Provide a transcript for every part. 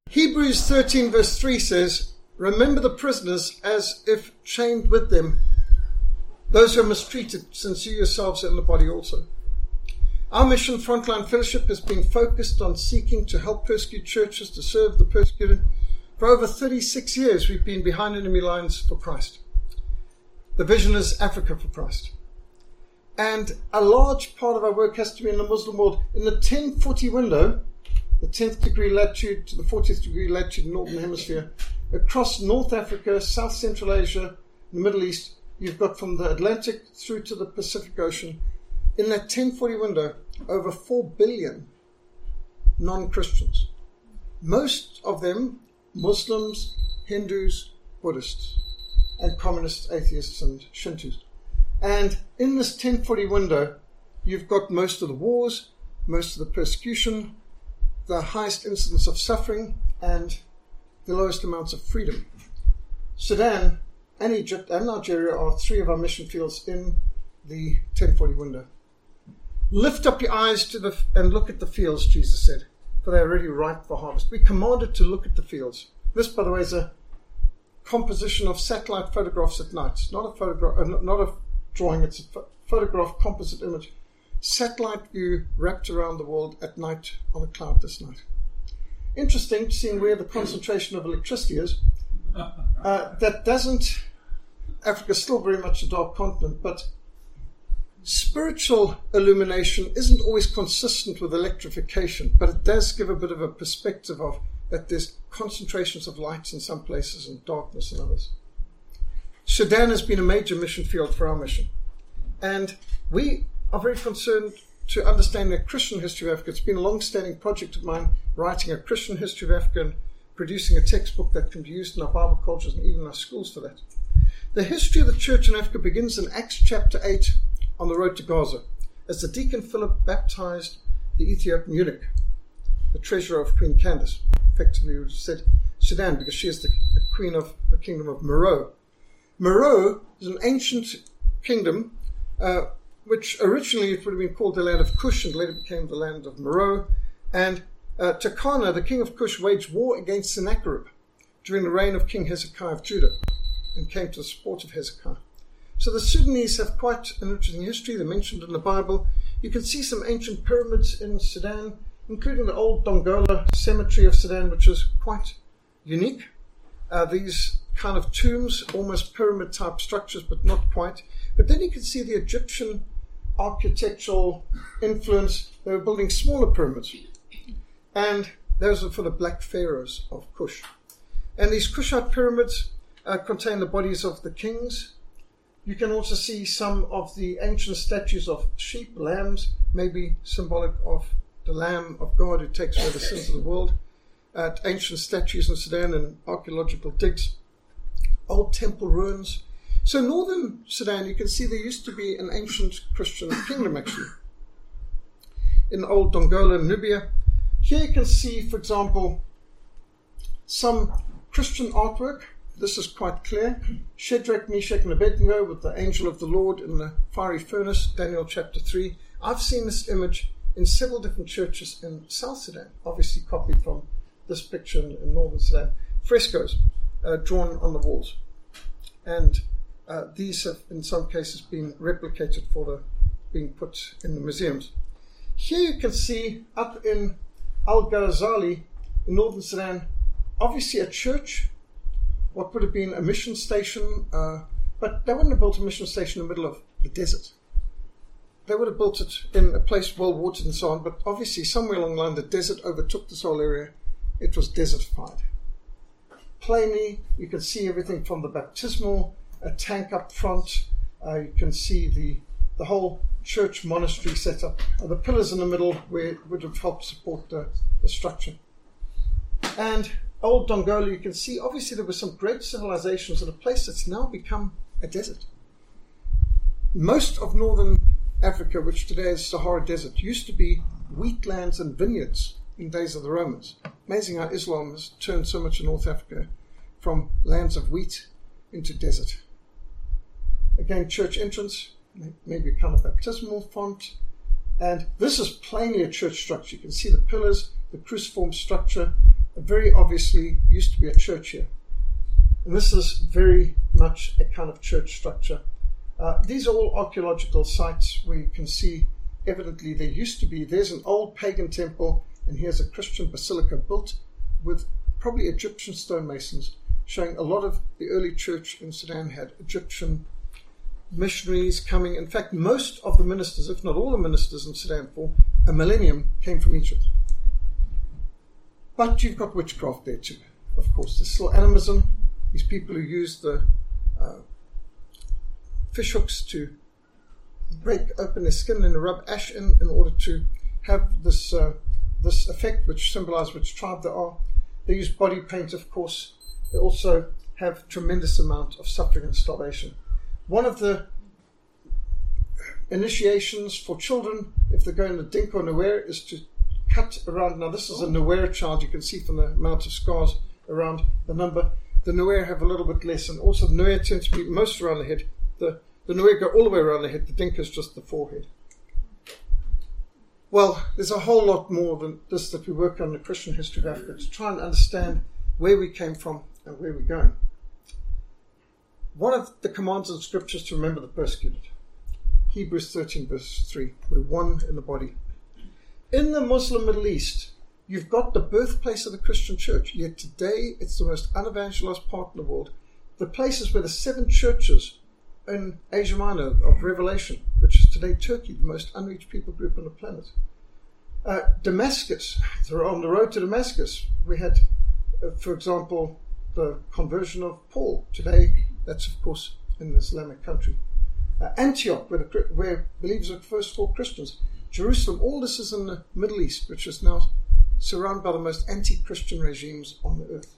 Hebrews 13 verse 3 says, "Remember the prisoners as if chained with them, those who are mistreated, since you yourselves are in the body also." Our mission, Frontline Fellowship, has been focused on seeking to help persecuted churches to serve the persecuted. For over 36 years, we've been behind enemy lines for Christ. The vision is Africa for Christ. And a large part of our work has to be in the Muslim world. In the 1040 window, the 10th degree latitude to the 40th degree latitude in the Northern Hemisphere, across North Africa, South Central Asia, the Middle East, you've got from the Atlantic through to the Pacific Ocean. In that 1040 window, over 4 billion non-Christians. Most of them Muslims, Hindus, Buddhists, and communists, atheists, and Shintos. And in this 1040 window, you've got most of the wars, most of the persecution, the highest incidence of suffering, and the lowest amounts of freedom. Sudan and Egypt and Nigeria are three of our mission fields in the 1040 window. Lift up your eyes and look at the fields, Jesus said, for they are already ripe for harvest. We're commanded to look at the fields. This, by the way, is a composition of satellite photographs at night. It's not a photograph, not a drawing, it's a photograph composite image. Satellite view wrapped around the world at night on a cloud this night. Interesting, seeing where the concentration of electricity is. Africa's still very much a dark continent, but spiritual illumination isn't always consistent with electrification, but it does give a bit of a perspective of that there's concentrations of light in some places and darkness in others. Sudan has been a major mission field for our mission. And we are very concerned to understand the Christian history of Africa. It's been a long-standing project of mine, writing a Christian history of Africa and producing a textbook that can be used in our Bible colleges and even our schools for that. The history of the church in Africa begins in Acts chapter 8 on the road to Gaza, as the deacon Philip baptized the Ethiopian eunuch, the treasurer of Queen Candace. Effectively, we said Sudan because she is the queen of the kingdom of Meroe. Meroe is an ancient kingdom which originally it would have been called the land of Cush and later became the land of Meroe. And Turkana, the king of Cush, waged war against Sennacherib during the reign of King Hezekiah of Judah and came to the support of Hezekiah. So the Sudanese have quite an interesting history. They're mentioned in the Bible. You can see some ancient pyramids in Sudan, including the old Dongola cemetery of Sudan, which is quite unique. These kind of tombs, almost pyramid-type structures, but not quite. But then you can see the Egyptian architectural influence. They were building smaller pyramids. And those are for the black pharaohs of Cush. And these Kushite pyramids contain the bodies of the kings. You can also see some of the ancient statues of sheep, lambs, maybe symbolic of the Lamb of God who takes away the sins of the world. Ancient statues in Sudan and archaeological digs. Old temple ruins. So northern Sudan, you can see there used to be an ancient Christian kingdom actually. In old Dongola and Nubia. Here you can see, for example, some Christian artwork. This is quite clear. Shadrach, Meshach, and Abednego with the angel of the Lord in the fiery furnace, Daniel chapter 3. I've seen this image in several different churches in South Sudan, obviously copied from this picture in northern Sudan. Frescoes drawn on the walls. And these have, in some cases, been replicated for being put in the museums. Here you can see, up in Al-Ghazali, in northern Sudan, obviously a church, what would have been a mission station, but they wouldn't have built a mission station in the middle of the desert. They would have built it in a place well watered and so on, but obviously somewhere along the line the desert overtook this whole area. It was desertified. Plainly, you can see everything from the baptismal, a tank up front. You can see the whole church monastery set up. The pillars in the middle where it would have helped support the structure. And old Dongola, you can see, obviously there were some great civilizations in a place that's now become a desert. Most of northern Africa, which today is Sahara Desert, used to be wheatlands and vineyards in days of the Romans. Amazing how Islam has turned so much in North Africa from lands of wheat into desert. Again, church entrance, maybe a kind of baptismal font. And this is plainly a church structure. You can see the pillars, the cruciform structure, very obviously used to be a church here. And this is very much a kind of church structure. These are all archaeological sites where you can see evidently there used to be, there's an old pagan temple, and here's a Christian basilica built with probably Egyptian stonemasons, showing a lot of the early church in Sudan had Egyptian missionaries coming. In fact, most of the ministers, if not all the ministers in Sudan for a millennium, came from Egypt. But you've got witchcraft there too, of course. There's still animism, these people who use the fish hooks to break open their skin and rub ash in order to have this effect, which symbolizes which tribe they are. They use body paint, of course. They also have tremendous amount of suffering and starvation. One of the initiations for children, if they go in the Dinka or Nuer, is to cut around. Now, this is a Nuer child. You can see from the amount of scars around the number. The Nuer have a little bit less, and also the Nuer tend to be most around the head. The Nuer go all the way around the head. The Dinka is just the forehead. Well, there's a whole lot more than this that we work on in the Christian history of Africa to try and understand where we came from and where we're going. One of the commands in scriptures to remember the persecuted. Hebrews 13 verse 3. We're one in the body. In the Muslim Middle East, you've got the birthplace of the Christian church, yet today it's the most unevangelized part in the world. The places where the 7 churches in Asia Minor of Revelation, which is today Turkey, the most unreached people group on the planet. Damascus, on the road to Damascus, we had, for example, the conversion of Paul. Today, that's of course in the Islamic country. Antioch, where believers were first called Christians. Jerusalem, all this is in the Middle East, which is now surrounded by the most anti-Christian regimes on the earth.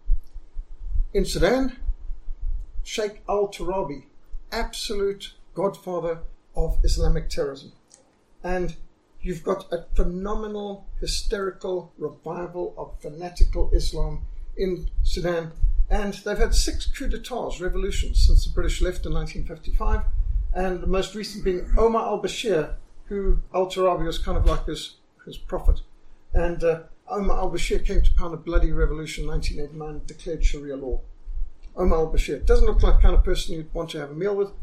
In Sudan, Sheikh al-Turabi, absolute godfather of Islamic terrorism. And you've got a phenomenal, hysterical revival of fanatical Islam in Sudan. And they've had 6 coups d'etats, revolutions, since the British left in 1955. And the most recent being Omar al-Bashir, who al-Turabi was kind of like his prophet. And Omar al-Bashir came to pound a bloody revolution in 1989 and declared Sharia law. Omar al-Bashir doesn't look like the kind of person you'd want to have a meal with.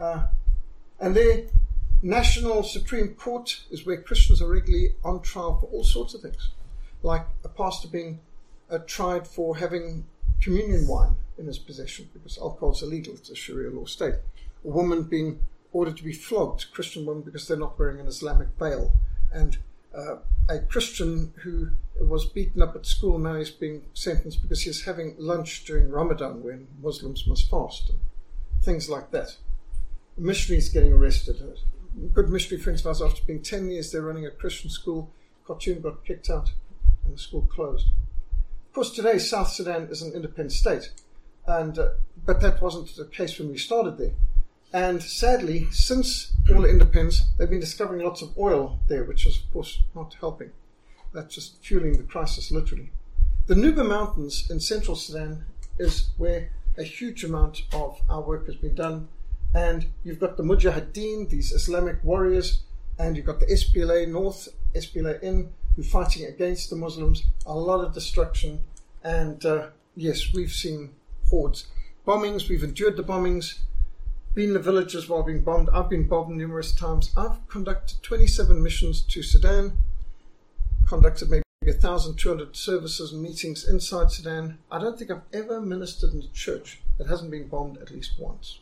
And their National Supreme Court is where Christians are regularly on trial for all sorts of things, like a pastor being tried for having communion wine in his possession because alcohol is illegal. It's a Sharia law state. A woman being ordered to be flogged, Christian woman, because they're not wearing an Islamic veil. And a Christian who was beaten up at school now is being sentenced because he's having lunch during Ramadan when Muslims must fast and things like that. Missionaries getting arrested. Good missionary friends of ours, after being 10 years there running a Christian school, Khartoum got kicked out and the school closed. Of course, today South Sudan is an independent state, and but that wasn't the case when we started there. And sadly, since all the independence, they've been discovering lots of oil there, which is, of course, not helping. That's just fueling the crisis, literally. The Nuba Mountains in central Sudan is where a huge amount of our work has been done. And you've got the Mujahideen, these Islamic warriors, and you've got the SPLA North, SPLA-N, who are fighting against the Muslims. A lot of destruction. And yes, we've seen hordes. Bombings, we've endured the bombings. Been in the villages while being bombed. I've been bombed numerous times. I've conducted 27 missions to Sudan, conducted maybe 1,200 services and meetings inside Sudan. I don't think I've ever ministered in a church that hasn't been bombed at least once.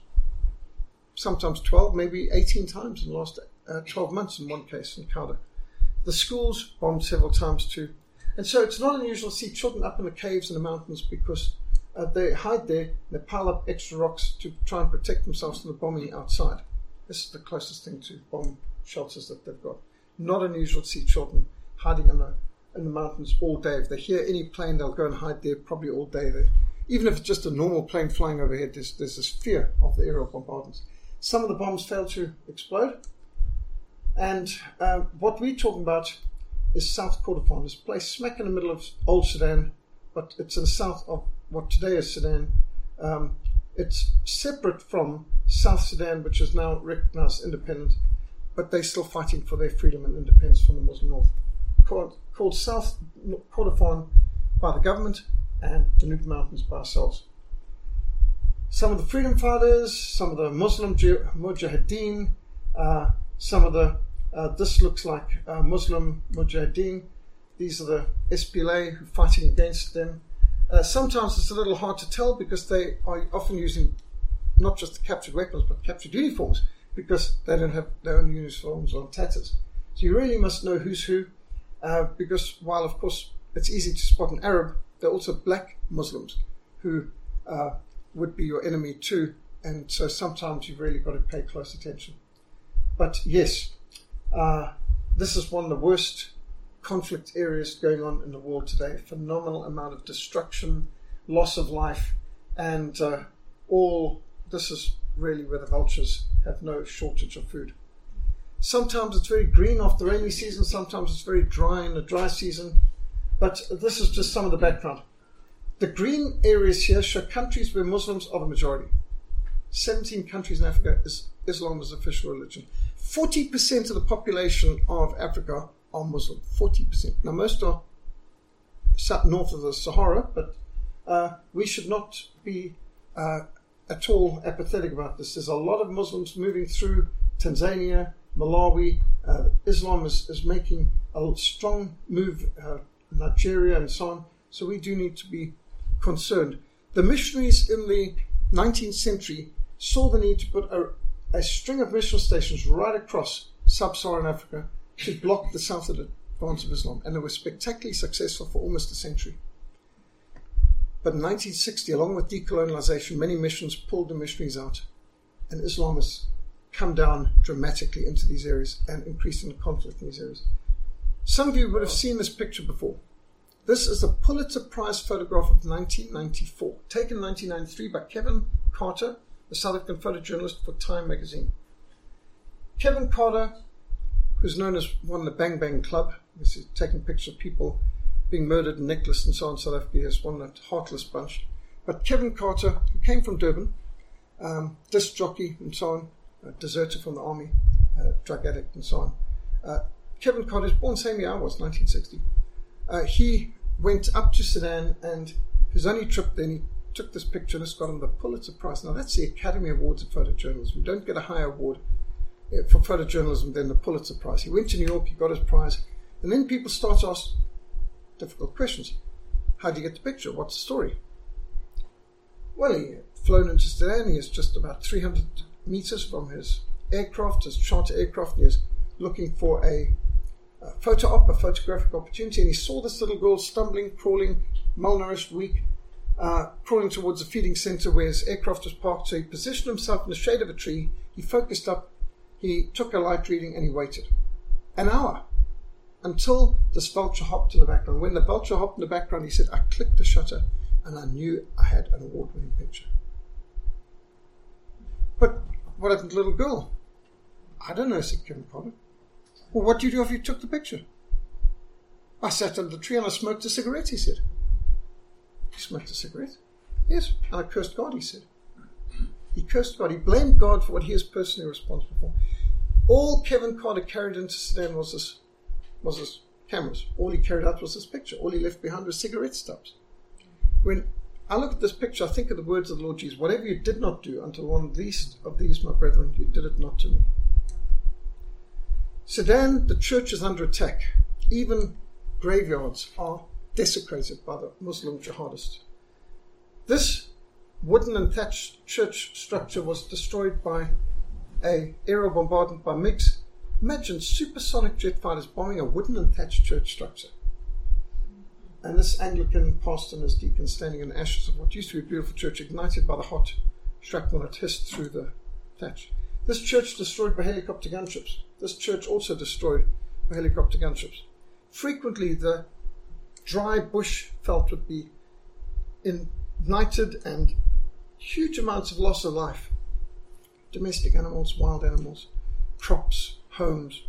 Sometimes 12, maybe 18 times in the last 12 months in one case in Kauda. The schools bombed several times too. And so it's not unusual to see children up in the caves in the mountains because they hide there, they pile up extra rocks to try and protect themselves from the bombing outside. This is the closest thing to bomb shelters that they've got. Not unusual to see children hiding in the mountains all day. If they hear any plane, they'll go and hide there probably all day. Even if it's just a normal plane flying overhead, there's this fear of the aerial bombardments. Some of the bombs failed to explode. And what we're talking about is South Kordofan. It's a place smack in the middle of old Sudan, but it's in the south of what today is Sudan. It's separate from South Sudan, which is now recognized independent, but they're still fighting for their freedom and independence from the Muslim North. Called South Kordofan by the government and the Nubi Mountains by ourselves. Some of the freedom fighters, some of the Muslim Mujahideen, some of the, this looks like Muslim Mujahideen. These are the SPLA who are fighting against them. Sometimes it's a little hard to tell because they are often using not just the captured weapons but captured uniforms, because they don't have their own uniforms on tatters. So you really must know who's who, because while of course it's easy to spot an Arab, there are also black Muslims who would be your enemy too, and so sometimes you've really got to pay close attention. But yes, this is one of the worst conflict areas going on in the world today. Phenomenal amount of destruction, loss of life, and all this is really where the vultures have no shortage of food. Sometimes it's very green after the rainy season, sometimes it's very dry in the dry season, but this is just some of the background. The green areas here show countries where Muslims are the majority. 17 countries in Africa is Islam as official religion. 40% of the population of Africa are Muslim. 40%. Now most are north of the Sahara, but we should not be at all apathetic about this. There's a lot of Muslims moving through Tanzania, Malawi. Islam is making a strong move, Nigeria and so on. So we do need to be concerned. The missionaries in the 19th century saw the need to put a string of mission stations right across sub-Saharan Africa to block the south advance of Islam, and they were spectacularly successful for almost a century. But in 1960, along with decolonization, many missions pulled the missionaries out, and Islam has come down dramatically into these areas and increasing the conflict in these areas. Some of you would have seen this picture before. This is a Pulitzer Prize photograph of 1994, taken in 1993 by Kevin Carter, the South African photojournalist for Time magazine. Kevin Carter, who's known as one of the Bang Bang Club, this is taking pictures of people being murdered and necklaced and so on in South Africa, is one of that heartless bunch. But Kevin Carter, who came from Durban, disc jockey and so on, deserter from the army, drug addict and so on. Kevin Carter was born same year I was, 1960. He went up to Sudan, and his only trip then he took this picture and it's got him the Pulitzer Prize. Now that's the Academy Awards of Photojournalism. You don't get a higher award for photojournalism than the Pulitzer Prize. He went to New York, he got his prize, and then people start to ask difficult questions. How do you get the picture? What's the story? Well, he had flown into Sudan. He is just about 300 meters from his aircraft, his charter aircraft, and he is looking for a photo op, a photographic opportunity, and he saw this little girl stumbling, crawling, malnourished, weak, crawling towards a feeding center where his aircraft was parked. So he positioned himself in the shade of a tree, he focused up, he took a light reading, and he waited an hour until this vulture hopped in the background. When the vulture hopped in the background, he said, I clicked the shutter and I knew I had an award-winning picture. But what happened to the little girl? I don't know, said Kevin Carter. Well, what do you do if you took the picture? I sat under the tree and I smoked a cigarette, he said. He smoked a cigarette? Yes. And I cursed God, he said. He cursed God. He blamed God for what he is personally responsible for. All Kevin Carter carried into Sudan was his cameras. All he carried out was his picture. All he left behind was cigarette stubs. When I look at this picture, I think of the words of the Lord Jesus. Whatever you did not do unto one of these, my brethren, you did it not to me. Sudan, the church is under attack. Even graveyards are desecrated by the Muslim jihadists. This wooden and thatched church structure was destroyed by an aerial bombardment by MiGs. Imagine supersonic jet fighters bombing a wooden and thatched church structure. And this Anglican pastor and his deacon standing in the ashes of what used to be a beautiful church, ignited by the hot shrapnel that hissed through the thatch. This church destroyed by helicopter gunships. This church also destroyed by helicopter gunships. Frequently the dry bush felt would be ignited and huge amounts of loss of life. Domestic animals, wild animals, crops, homes.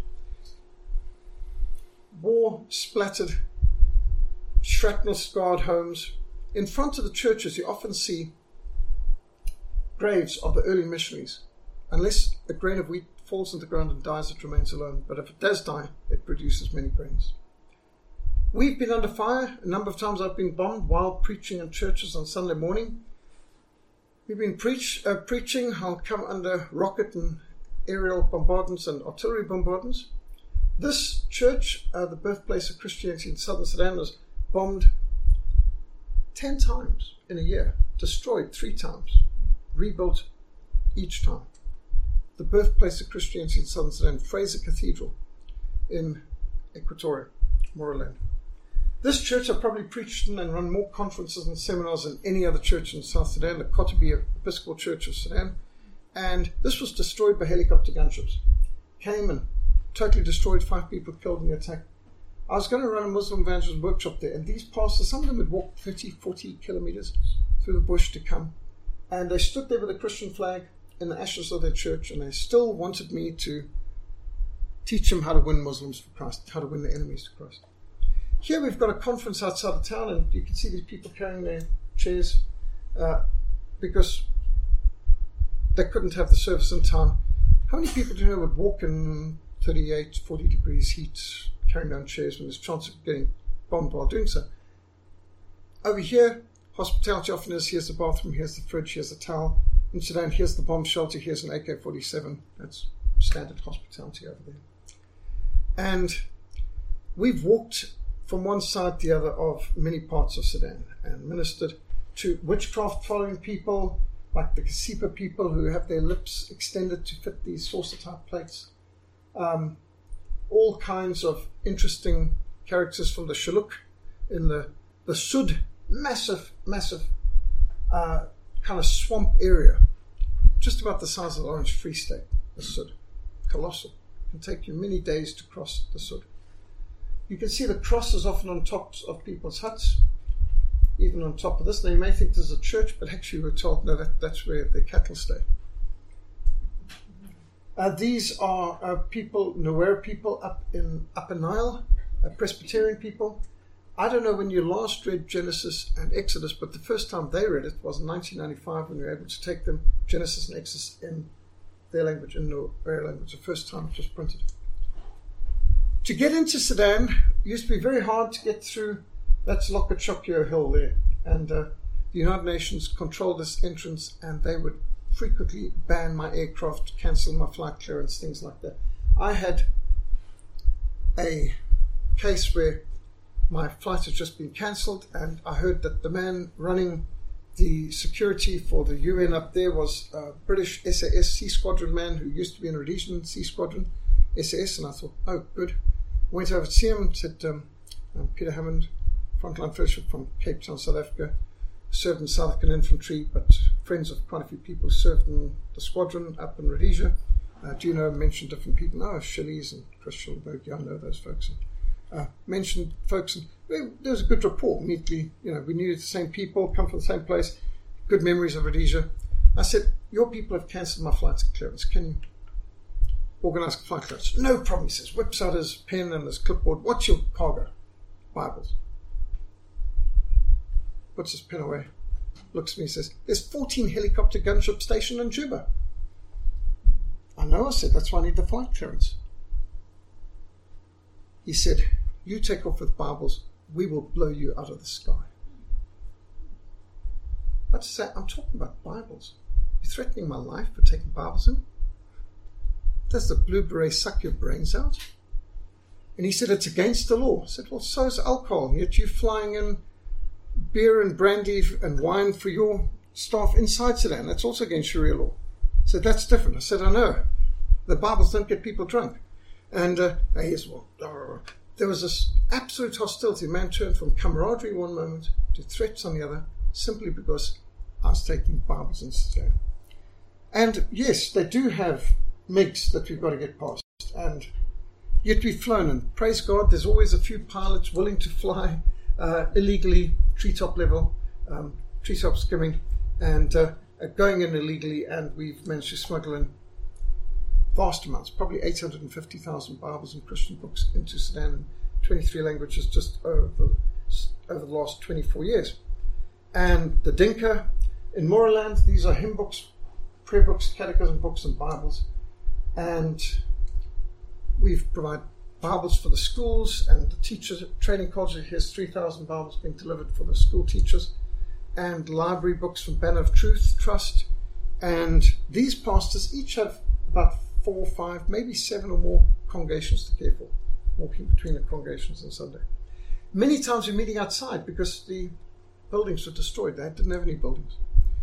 War splattered, shrapnel-scarred homes. In front of the churches you often see graves of the early missionaries. Unless a grain of wheat falls into the ground and dies, it remains alone. But if it does die, it produces many grains. We've been under fire. A number of times I've been bombed while preaching in churches on Sunday morning. We've been preaching. I'll come under rocket and aerial bombardments and artillery bombardments. This church, the birthplace of Christianity in southern Sudan, was bombed 10 times in a year, destroyed 3 times, rebuilt each time. The birthplace of Christianity in southern Sudan, Fraser Cathedral in Equatoria, Moreland. This church I probably preached in and run more conferences and seminars than any other church in South Sudan, the Kotobi Episcopal Church of Sudan. And this was destroyed by helicopter gunships. Came and totally destroyed, 5 people killed in the attack. I was going to run a Muslim evangelism workshop there, and these pastors, some of them had walked 30, 40 kilometers through the bush to come. And they stood there with a Christian flag in the ashes of their church, and they still wanted me to teach them how to win Muslims for Christ, how to win their enemies to Christ. Here we've got a conference outside of town, and you can see these people carrying their chairs because they couldn't have the service in time. How many people do you know would walk in 38, 40 degrees heat, carrying down chairs when there's a chance of getting bombed while doing so? Over here, hospitality often is, here's the bathroom, here's the fridge, here's the towel. In Sudan, here's the bomb shelter, here's an AK-47. That's standard hospitality over there. And we've walked from one side to the other of many parts of Sudan and ministered to witchcraft following people, like the Kasipa people who have their lips extended to fit these saucer-type plates. All kinds of interesting characters from the Shilluk in the Sud, massive kind of swamp area, just about the size of the Orange Free State, the Sud. Colossal. It can take you many days to cross the Sud. You can see the crosses often on tops of people's huts, even on top of this. Now you may think there's a church, but actually we're told, no, that's where the cattle stay. These are people, Nuer people up in Upper Nile, Presbyterian people. I don't know when you last read Genesis and Exodus, but the first time they read it was in 1995 when we were able to take them Genesis and Exodus in their language, in Nuer language, the first time it was printed. To get into Sudan, it used to be very hard to get through. That's Lokachokyo Hill there. And the United Nations controlled this entrance, and they would frequently ban my aircraft, cancel my flight clearance, things like that. I had a case where my flight had just been cancelled, and I heard that the man running the security for the UN up there was a British SAS Sea Squadron man who used to be in a Rhodesian Sea Squadron SAS, and I thought, oh, good. Went over to see him, said, I'm Peter Hammond, frontline fellowship from Cape Town, South Africa, served in South African Infantry, but friends of quite a few people who served in the squadron up in Rhodesia. Do you know, mentioned different people? No, Shillies and Chris Schilberg, yeah, I know those folks. And, mentioned folks, and there was a good rapport. Immediately, we knew the same people, come from the same place, good memories of Rhodesia. I said, your people have cancelled my flight clearance. Can you organise a flight clearance? No problem, he says. Whips out his pen and his clipboard. What's your cargo? Bibles. Puts his pen away. Looks at me and says, there's 14 helicopter gunship stationed in Juba. I know, I said, that's why I need the flight clearance. He said, you take off with Bibles, we will blow you out of the sky. I just say, I'm talking about Bibles. You're threatening my life for taking Bibles in? Does the blue beret suck your brains out? And he said, it's against the law. I said, well, so is alcohol, and yet you're flying in beer and brandy and wine for your staff inside Sudan. That's also against Sharia law. I said, that's different. I said, I know. The Bibles don't get people drunk. And there was this absolute hostility. Man turned from camaraderie one moment to threats on the other, simply because I was taking Bibles in Sudan. And yes, they do have MiGs that we've got to get past. And yet we've flown, and praise God, there's always a few pilots willing to fly illegally, treetop level, treetop skimming, and going in illegally, and we've managed to smuggle in vast amounts, probably 850,000 Bibles and Christian books into Sudan in 23 languages just over the last 24 years. And the Dinka in Moreland, these are hymn books, prayer books, catechism books, and Bibles. And we've provided Bibles for the schools, and the teacher training college has 3,000 Bibles being delivered for the school teachers, and library books from Banner of Truth Trust. And these pastors each have about 4 or 5, maybe 7 or more congregations to care for, walking between the congregations on Sunday. Many times we're meeting outside because the buildings were destroyed. They didn't have any buildings.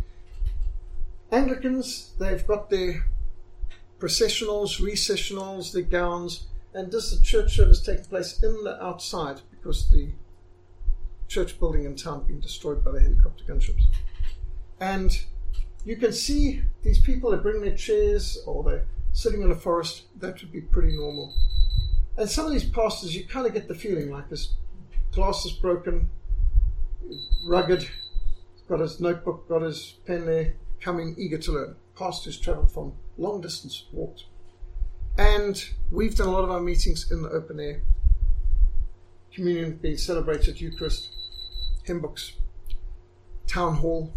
Anglicans, they've got their processionals, recessionals, their gowns, and this the church service taking place in the outside because the church building in town being destroyed by the helicopter gunships. And you can see these people, they bring their chairs or they're sitting in a forest. That would be pretty normal. And some of these pastors, you kind of get the feeling like this glass is broken, rugged, got his notebook, got his pen there, coming eager to learn. Pastors travelled from long distance, walked. And we've done a lot of our meetings in the open air. Communion being celebrated, Eucharist, hymn books, town hall,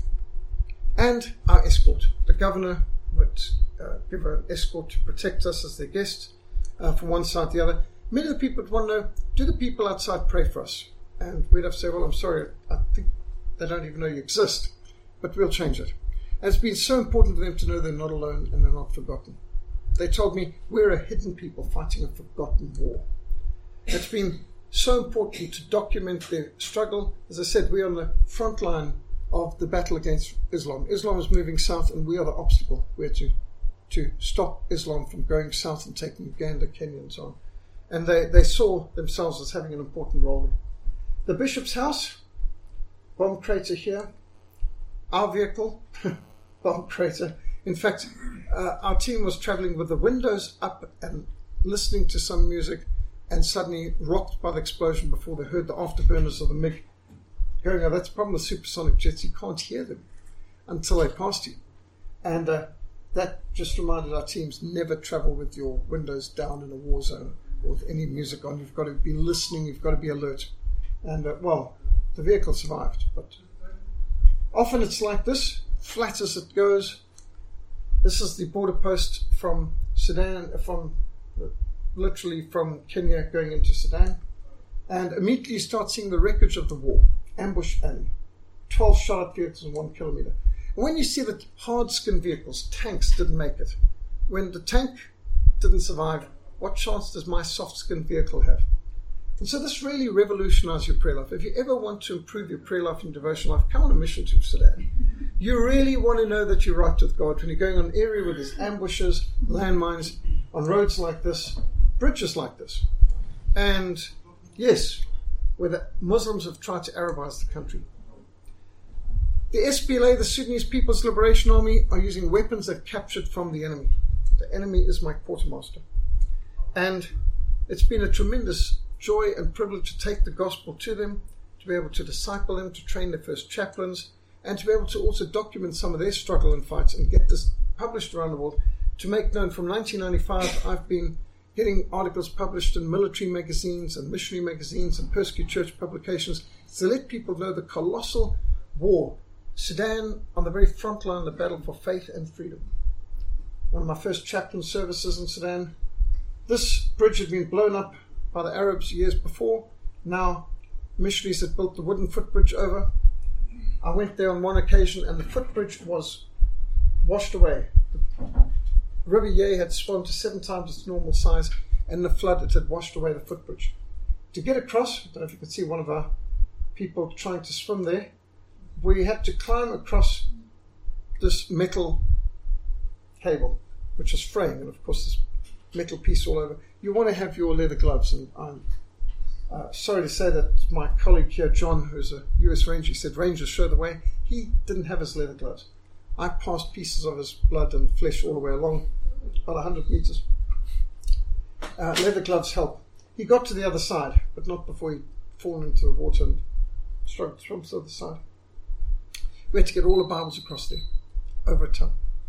and our escort. The governor would give an escort to protect us as their guest from one side to the other. Many of the people would want to know, do the people outside pray for us? And we'd have to say, well, I'm sorry, I think they don't even know you exist, but we'll change it. And it's been so important for them to know they're not alone and they're not forgotten. They told me, we're a hidden people fighting a forgotten war. It's been so important to document their struggle. As I said, we're on the front line of the battle against Islam. Islam is moving south and we are the obstacle. We're to stop Islam from going south and taking Uganda, Kenya and so on. And they saw themselves as having an important role there. The Bishop's house, bomb crater here. Our vehicle, bomb crater. In fact, our team was traveling with the windows up and listening to some music and suddenly rocked by the explosion before they heard the afterburners of the MiG going, oh, that's the problem with supersonic jets. You can't hear them until they pass you. And that just reminded our teams, never travel with your windows down in a war zone or with any music on. You've got to be listening. You've got to be alert. And, well, the vehicle survived. But often it's like this, flat as it goes. This is the border post from Sudan, literally from Kenya going into Sudan. And immediately you start seeing the wreckage of the war. Ambush alley. 12 shot at vehicles in 1 kilometer. And when you see that hard-skinned vehicles, tanks, didn't make it, when the tank didn't survive, what chance does my soft-skinned vehicle have? And so this really revolutionized your prayer life. If you ever want to improve your prayer life and devotion life, come on a mission to Sudan. You really want to know that you're right with God when you're going on an area where there's ambushes, landmines, on roads like this, bridges like this. And yes, where the Muslims have tried to Arabize the country. The SPLA, the Sudanese People's Liberation Army, are using weapons they've captured from the enemy. The enemy is my quartermaster. And it's been a tremendous joy and privilege to take the gospel to them, to be able to disciple them, to train their first chaplains, and to be able to also document some of their struggle and fights and get this published around the world. To make known, from 1995, I've been getting articles published in military magazines and missionary magazines and persecuted church publications to let people know the colossal war. Sudan on the very front line of the battle for faith and freedom. One of my first chaplain services in Sudan. This bridge had been blown up by the Arabs years before. Now missionaries had built the wooden footbridge over. I went there on one occasion and the footbridge was washed away. The River Ye had swum to 7 times its normal size, and in the flood it had washed away the footbridge. To get across, I don't know if you can see one of our people trying to swim there, we had to climb across this metal cable, which is fraying, and of course this metal piece all over. You want to have your leather gloves, and I'm sorry to say that my colleague here, John, who's a US Ranger, he said, Rangers show the way. He didn't have his leather gloves. I passed pieces of his blood and flesh all the way along, about 100 meters. Leather gloves help. He got to the other side, but not before he'd fallen into the water and struggled to swim to the other side. We had to get all the Bibles across there, over a ton.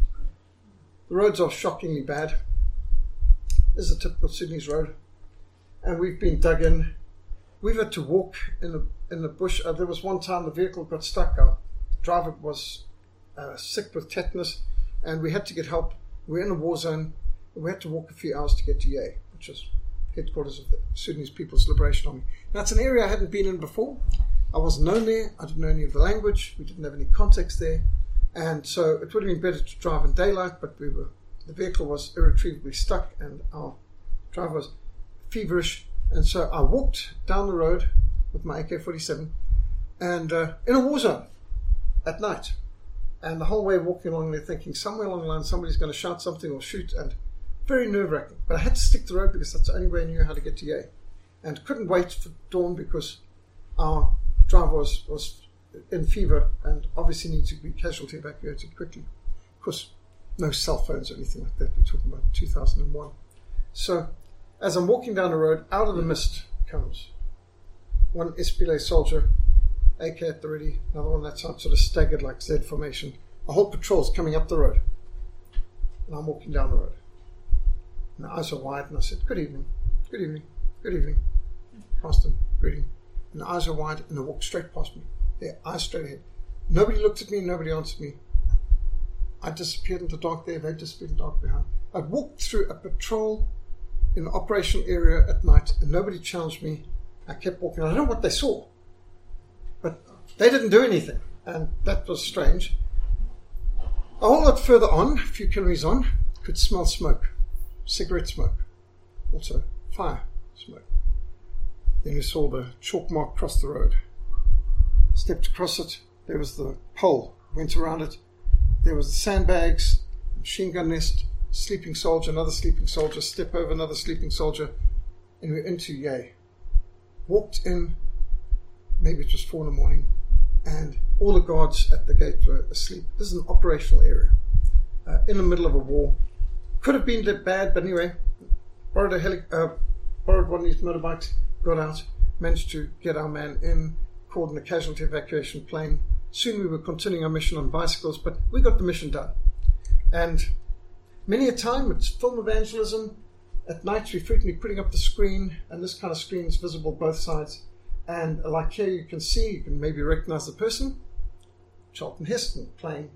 The roads are shockingly bad. This is a typical Sudanese road. And we've been dug in. We've had to walk in the bush. There was one time the vehicle got stuck. Our driver was sick with tetanus, and we had to get help. We're in a war zone, and we had to walk a few hours to get to Ye, which is headquarters of the Sudanese People's Liberation Army. Now, it's an area I hadn't been in before. I wasn't known there. I didn't know any of the language. We didn't have any contacts there. And so it would have been better to drive in daylight, but the vehicle was irretrievably stuck and our driver was feverish. And so I walked down the road with my AK-47 and in a war zone at night. And the whole way walking along there thinking somewhere along the line somebody's going to shout something or shoot, and very nerve-wracking. But I had to stick to the road because that's the only way I knew how to get to Yei. And couldn't wait for dawn because our driver was in fever and obviously needed to be casualty evacuated quickly. Of course, no cell phones or anything like that. We're talking about 2001. So as I'm walking down the road, out of the mist comes one SPLA soldier, AK at the ready, another one that's sort of staggered like Z formation. A whole patrol's coming up the road. And I'm walking down the road. And the eyes are wide, and I said, good evening, good evening, good evening. Past them, greeting. And the eyes are wide, and they walked straight past me. Their eyes straight ahead. Nobody looked at me, nobody answered me. I disappeared into the dark there, they disappeared in the dark behind. I walked through a patrol in the operational area at night, and nobody challenged me. I kept walking. I don't know what they saw, but they didn't do anything, and that was strange. A whole lot further on, a few kilometers on, could smell smoke, cigarette smoke, also fire smoke. Then we saw the chalk mark cross the road. Stepped across it, there was the pole, went around it, there was the sandbags, machine gun nest, sleeping soldier, another sleeping soldier, step over another sleeping soldier, and we were into Yei. Walked in, maybe it was 4 a.m, and all the guards at the gate were asleep. This is an operational area, in the middle of a war. Could have been that bad, but anyway, borrowed one of these motorbikes, got out, managed to get our man in, called in a casualty evacuation plane. Soon we were continuing our mission on bicycles, but we got the mission done. And many a time it's film evangelism. At night we're frequently putting up the screen, and this kind of screen is visible both sides. And like here you can see, you can maybe recognize the person, Charlton Heston playing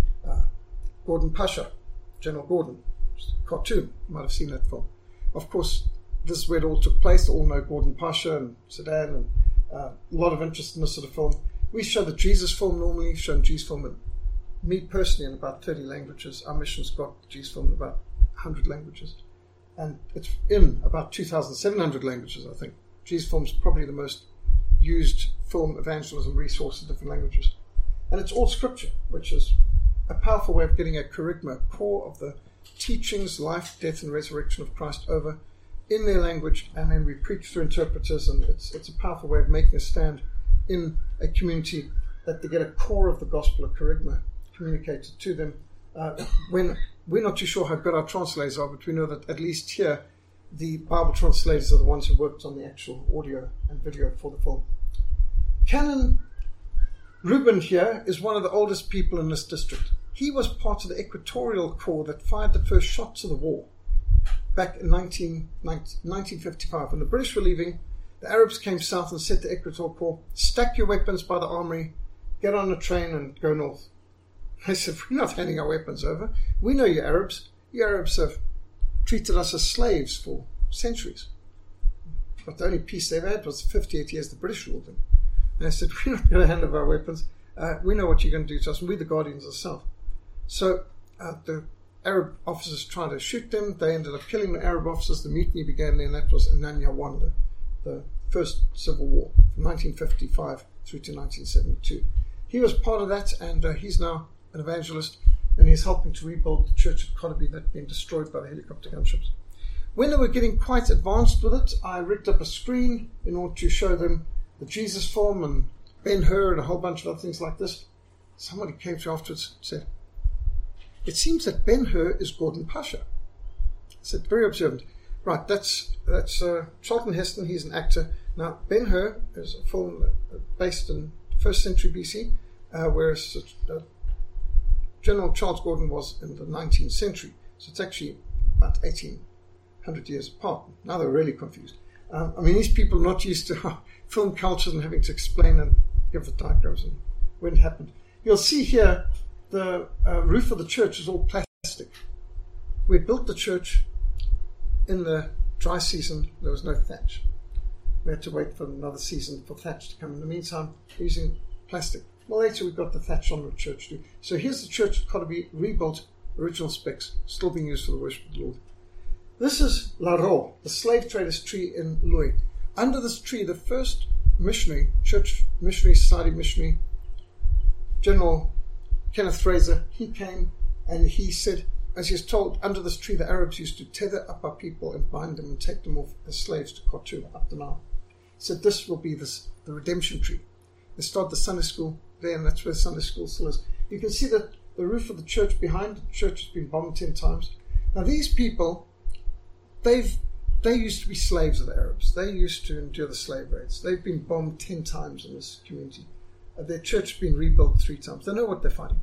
Gordon Pasha, General Gordon, cartoon. You might have seen that film. Of course, this is where it all took place. They all know Gordon Pasha and Sudan, and a lot of interest in this sort of film. We show the Jesus film normally, show Jesus film in, me personally, in about 30 languages. Our mission's got Jesus film in about 100 languages. And it's in about 2,700 languages, I think. Jesus film's probably the most used film evangelism resource in different languages. And it's all scripture, which is a powerful way of getting a kerygma, core of the teachings, life, death, and resurrection of Christ over in their language, and then we preach through interpreters, and it's a powerful way of making a stand in a community that they get a core of the gospel of kerygma communicated to them. When we're not too sure how good our translators are, but we know that at least here the Bible translators are the ones who worked on the actual audio and video for the film. Canon Reuben here is one of the oldest people in this district. He was part of the Equatorial Corps that fired the first shots of the war back in 1955. When the British were leaving, the Arabs came south and said to the Equatorial Corps, stack your weapons by the armory, get on a train and go north. They said, we're not handing our weapons over. We know you Arabs. You Arabs have treated us as slaves for centuries. But the only peace they've had was 58 years the British ruled them. And they said, we're not going to hand over our weapons. We know what you're going to do to us, and we're the guardians of the South. So the Arab officers tried to shoot them. They ended up killing the Arab officers. The mutiny began there, and that was in Nanya Wanda, the first civil war from 1955 through to 1972. He was part of that, and he's now an evangelist, and he's helping to rebuild the church at Kodabi that had been destroyed by the helicopter gunships. When they were getting quite advanced with it, I rigged up a screen in order to show them the Jesus film and Ben-Hur and a whole bunch of other things like this. Somebody came to me afterwards and said, it seems that Ben-Hur is Gordon Pasha. I said, very observant. Right, that's Charlton Heston, he's an actor. Now, Ben-Hur is a film based in 1st century BC, whereas General Charles Gordon was in the 19th century. So it's actually about 1800 years apart. Now they're really confused. These people are not used to film cultures and having to explain and give the diagrams and when it happened. You'll see here the roof of the church is all plastic. We built the church in the dry season, there was no thatch. We had to wait for another season for thatch to come. In the meantime, using plastic. Well, later we got the thatch on the church too. So here's the church at Cotterby, rebuilt, original specs, still being used for the worship of the Lord. This is La Ro, the slave traders' tree in Louis. Under this tree, the first missionary, Church Missionary Society missionary, General Kenneth Fraser, he came and he said, as he was told, under this tree the Arabs used to tether up our people and bind them and take them off as slaves to Khartoum, up the Nile. He said this will be the redemption tree. They started the Sunday school there, and that's where Sunday school still is. You can see that the roof of the church behind the church has been bombed 10 times. Now these people, they used to be slaves of the Arabs. They used to endure the slave raids. They've been bombed 10 times in this community. Their church has been rebuilt 3 times. They know what they're fighting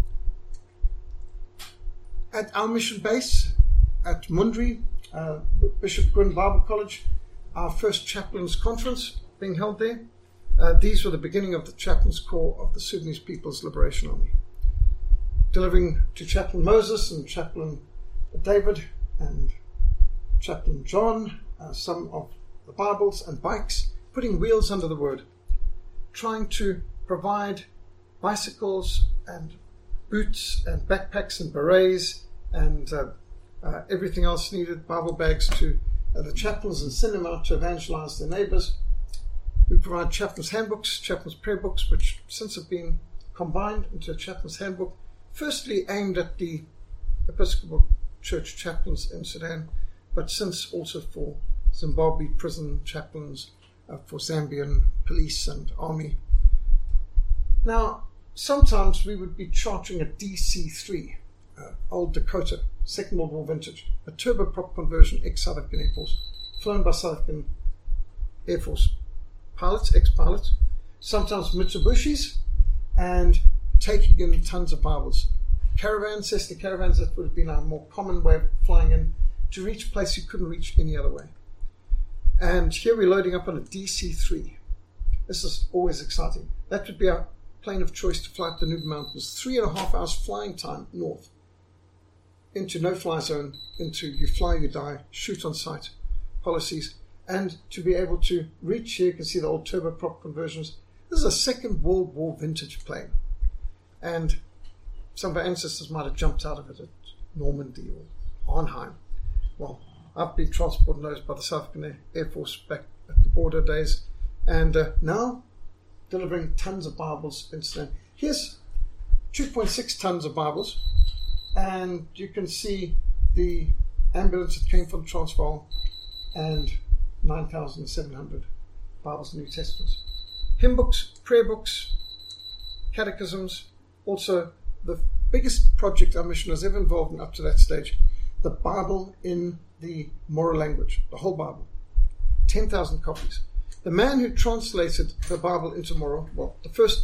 for. At our mission base at Mundri, Bishop Gwyn Bible College, our first chaplains conference being held there. These were the beginning of the chaplains corps of the Sudanese People's Liberation Army. Delivering to Chaplain Moses and Chaplain David and Chaplain John some of the Bibles and bikes, putting wheels under the word, trying to provide bicycles and boots and backpacks and berets and everything else needed, Bible bags to the chaplains, and send them out to evangelize their neighbors. We provide chaplains' handbooks, chaplains' prayer books, which since have been combined into a chaplains' handbook, firstly aimed at the Episcopal Church chaplains in Sudan, but since also for Zimbabwe prison chaplains, for Zambian police and army. Now, sometimes we would be chartering a DC-3, old Dakota, Second World War vintage, a turboprop conversion ex-South African Air Force, flown by South African Air Force pilots, ex-pilots, sometimes Mitsubishis, and taking in tons of Bibles. Caravans, Cessna caravans, that would have been a more common way of flying in to reach a place you couldn't reach any other way. And here we're loading up on a DC-3. This is always exciting. That would be our plane of choice to fly to the Nuba Mountains. 3.5 hours flying time north into no-fly zone, into you fly, you die, shoot on sight policies, and to be able to reach here. You can see the old turboprop conversions. This is a Second World War vintage plane, and some of our ancestors might have jumped out of it at Normandy or Arnhem. Well, I've been transporting those by the South African Air Force back at the border days, and now delivering tons of Bibles in Sudan. Here's 2.6 tons of Bibles, and you can see the ambulance that came from Transvaal and 9,700 Bibles and New Testaments. Hymn books, prayer books, catechisms, also the biggest project our mission was ever involved in up to that stage, the Bible in the Moro language, the whole Bible, 10,000 copies. The man who translated the Bible into Moro, well, the first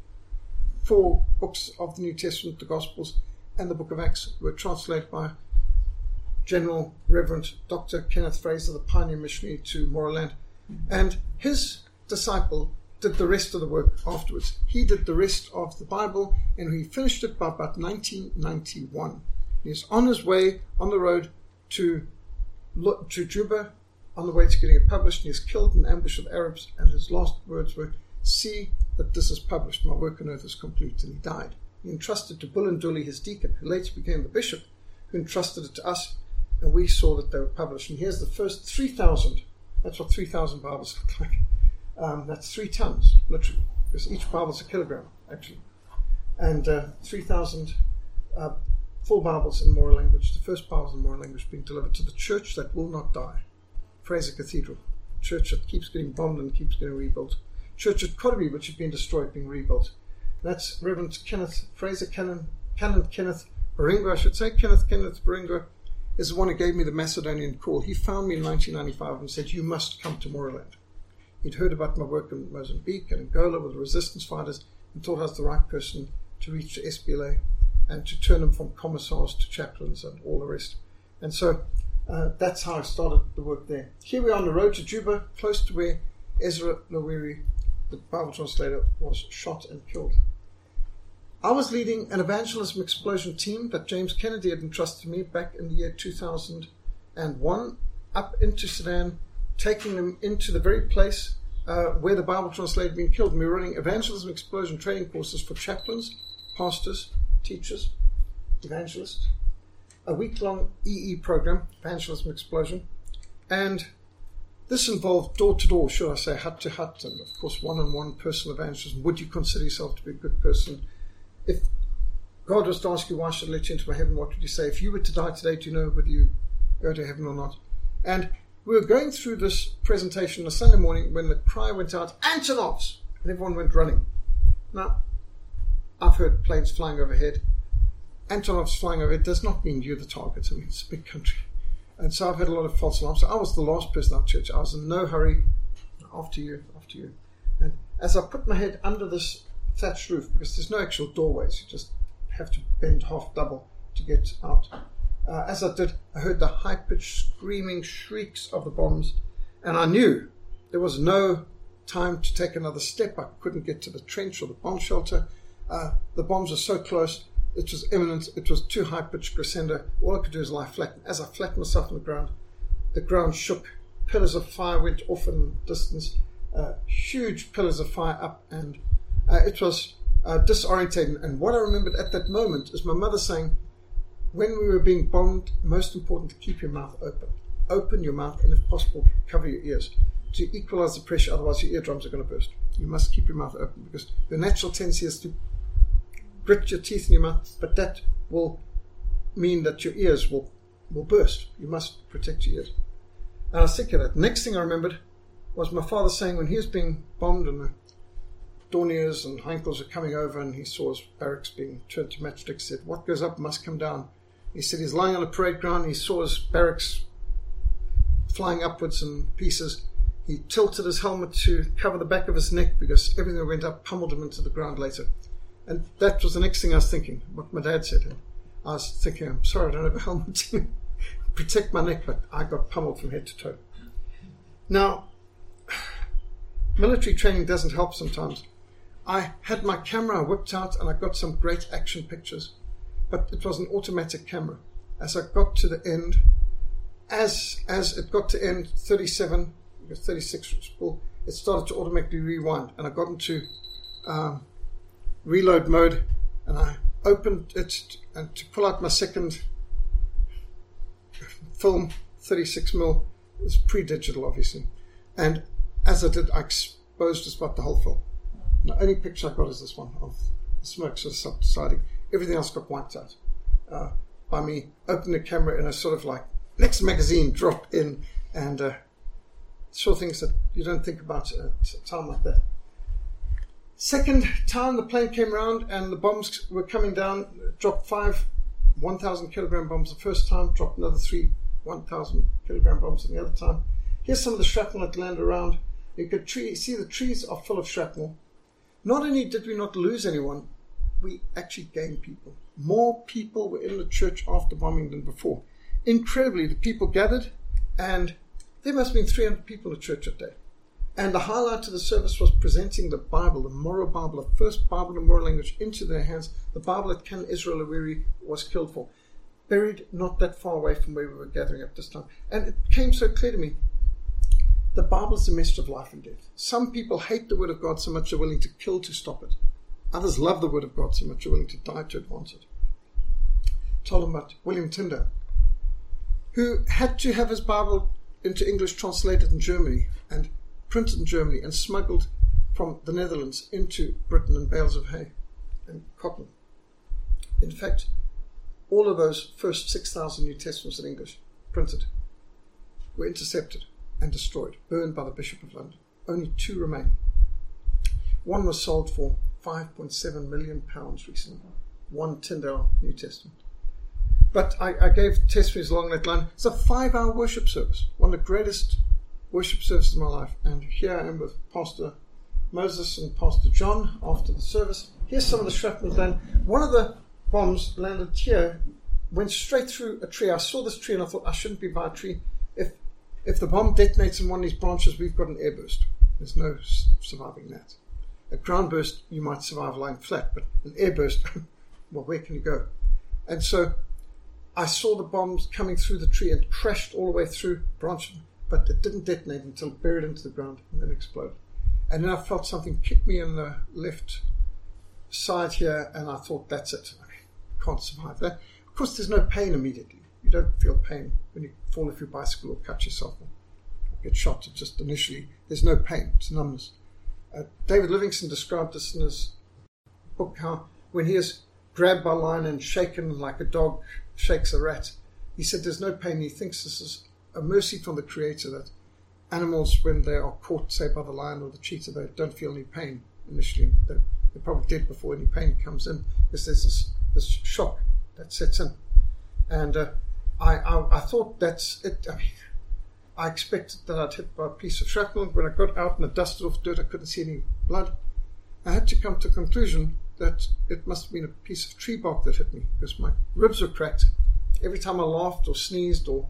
4 books of the New Testament, the Gospels, and the Book of Acts were translated by General Reverend Dr. Kenneth Fraser, the pioneer missionary to Moroland, and his disciple did the rest of the work afterwards. He did the rest of the Bible, and he finished it by about 1991. He was on his way, on the road to Juba, on the way to getting it published, and he was killed in an ambush of the Arabs, and his last words were, "See that this is published, my work on earth is complete," and he died. He entrusted to Bulinduli, his deacon, who later became the bishop, who entrusted it to us, and we saw that they were published. And here's the first 3,000. That's what 3,000 Bibles look like. That's 3 tons, literally, because each Bible's a kilogram, actually. And 3,000 full Bibles in Moro language, the first Bibles in Moro language being delivered to the church that will not die. Fraser Cathedral, church that keeps getting bombed and keeps getting rebuilt. Church at Cotterby, which had been destroyed, being rebuilt. That's Reverend Kenneth Fraser, Canon Kenneth Baringo, I should say. Kenneth Baringo is the one who gave me the Macedonian call. He found me in 1995 and said, "You must come to Moroland." He'd heard about my work in Mozambique and Angola with the resistance fighters and thought I was the right person to reach the SPLA and to turn them from commissars to chaplains and all the rest. And so that's how I started the work there. Here we are on the road to Juba, close to where Ezra Loweri, the Bible translator, was shot and killed. I was leading an evangelism explosion team that James Kennedy had entrusted me back in the year 2001 up into Sudan, taking them into the very place where the Bible translator had been killed. And we were running evangelism explosion training courses for chaplains, pastors, teachers, evangelists, a week-long EE program, evangelism explosion, and this involved door-to-door, should I say, hut-to-hut, and of course one-on-one personal evangelism. Would you consider yourself to be a good person? If God was to ask you, why should I let you into my heaven, what would you say? If you were to die today, do you know whether you go to heaven or not? And we were going through this presentation on a Sunday morning when the cry went out, Antonovs! And everyone went running. Now, I've heard planes flying overhead. Antonovs flying overhead does not mean you're the target. I mean, it's a big country. And so I've had a lot of false alarms. So I was the last person out of church. I was in no hurry. After you. And as I put my head under this thatched roof, because there's no actual doorways, you just have to bend half double to get out. As I did, I heard the high-pitched screaming shrieks of the bombs, and I knew there was no time to take another step. I couldn't get to the trench or the bomb shelter. The bombs were so close. It was imminent. It was too high-pitched crescendo. All I could do is lie flat. As I flattened myself on the ground shook. Pillars of fire went off in the distance. Huge pillars of fire up, and it was disorientating. And what I remembered at that moment is my mother saying, when we were being bombed, most important to keep your mouth open. Open your mouth, and if possible, cover your ears to equalize the pressure. Otherwise, your eardrums are going to burst. You must keep your mouth open because your natural tendency is to grit your teeth in your mouth, but that will mean that your ears will burst. You must protect your ears. And I was thinking that. Next thing I remembered was my father saying when he was being bombed and the Dorniers and Heinkels were coming over and he saw his barracks being turned to matchsticks, he said, what goes up must come down. He said he's lying on a parade ground, he saw his barracks flying upwards in pieces. He tilted his helmet to cover the back of his neck because everything that went up pummeled him into the ground later. And that was the next thing I was thinking, what my dad said. I was thinking, I'm sorry, I don't have a helmet to protect my neck, but I got pummeled from head to toe. Now, military training doesn't help sometimes. I had my camera whipped out and I got some great action pictures, but it was an automatic camera. As I got to the end, as it got to end 37, 36 spool, it started to automatically rewind, and I got into reload mode, and I opened it and to pull out my second film, 36mm. It's pre-digital, obviously. And as I did, I exposed just about the whole film. The only picture I got is this one of the smoke sort of subsiding. Everything else got wiped out by me opening the camera in a sort of like next magazine drop in, and saw things that you don't think about at a time like that. Second time the plane came around and the bombs were coming down, dropped 5 1,000 kilogram bombs the first time, dropped another 3 1,000 kilogram bombs the other time. Here's some of the shrapnel that landed around. You could see the trees are full of shrapnel. Not only did we not lose anyone, we actually gained people. More people were in the church after bombing than before. Incredibly, the people gathered, and there must have been 300 people in the church that day. And the highlight of the service was presenting the Bible, the Moro Bible, the first Bible in Moro language, into their hands. The Bible that Ken Israel Awiri was killed for, buried not that far away from where we were gathering at this time. And it came so clear to me, the Bible is a message of life and death. Some people hate the Word of God so much they're willing to kill to stop it. Others love the Word of God so much they're willing to die to advance it. Told him about William Tyndale, who had to have his Bible into English translated in Germany and printed in Germany and smuggled from the Netherlands into Britain in bales of hay and cotton. In fact, all of those first 6,000 New Testaments in English printed were intercepted and destroyed, burned by the Bishop of London. Only 2 remain. One was sold for £5.7 million recently. One Tyndale New Testament. But I gave testimonies along that line. It's a 5-hour worship service, one of the greatest worship services of my life. And here I am with Pastor Moses and Pastor John after the service. Here's some of the shrapnel land. One of the bombs landed here, went straight through a tree. I saw this tree and I thought, I shouldn't be by a tree. If the bomb detonates in one of these branches, we've got an airburst. There's no surviving that. A ground burst, you might survive lying flat, but an airburst, well, where can you go? And so I saw the bombs coming through the tree and crashed all the way through branch, but it didn't detonate until buried into the ground and then exploded. And then I felt something kick me in the left side here, and I thought, that's it. I can't survive that. Of course, there's no pain immediately. You don't feel pain when you fall off your bicycle or cut yourself or get shot. It's just initially, there's no pain. It's numbness. David Livingstone described this in his book, how when he is grabbed by a lion and shaken like a dog shakes a rat, he said there's no pain. He thinks this is a mercy from the Creator that animals, when they are caught, say, by the lion or the cheetah, they don't feel any pain initially. They're probably dead before any pain comes in, because there's this shock that sets in. And I thought that's it. I mean, I expected that I'd hit by a piece of shrapnel. When I got out and I dusted off dirt, I couldn't see any blood. I had to come to the conclusion that it must have been a piece of tree bark that hit me, because my ribs were cracked. Every time I laughed or sneezed or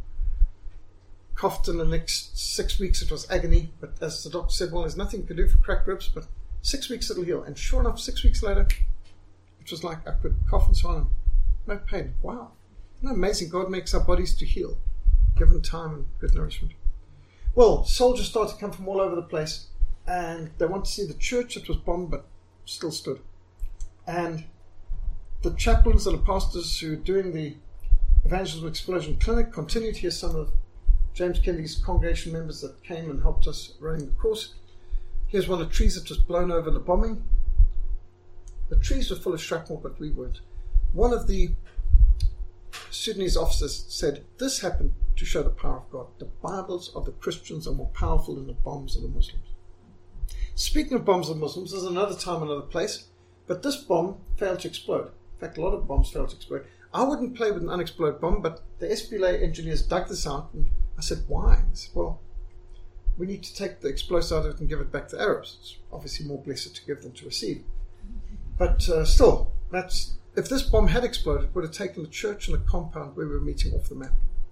coughed in the next 6 weeks, it was agony. But as the doctor said, well, there's nothing you can do for cracked ribs, but 6 weeks it'll heal. And sure enough, 6 weeks later, it was like I could cough and so on. No pain. Wow. Isn't it amazing? God makes our bodies to heal, given time and good nourishment. Well, soldiers started to come from all over the place, and they wanted to see the church that was bombed but still stood. And the chaplains and the pastors who were doing the Evangelism Explosion Clinic continued to hear some of James Kennedy's congregation members that came and helped us running the course. Here's one of the trees that was blown over in the bombing. The trees were full of shrapnel, but we weren't. One of the Sudanese officers said, this happened to show the power of God. The Bibles of the Christians are more powerful than the bombs of the Muslims. Speaking of bombs of the Muslims, there's another time, another place, but this bomb failed to explode. In fact, a lot of bombs failed to explode. I wouldn't play with an unexploded bomb, but the SPLA engineers dug this out, and I said, why? They said, well, we need to take the explosive out of it and give it back to the Arabs. It's obviously more blessed to give than to receive. But still, if this bomb had exploded, it would have taken the church and the compound where we were meeting off the map.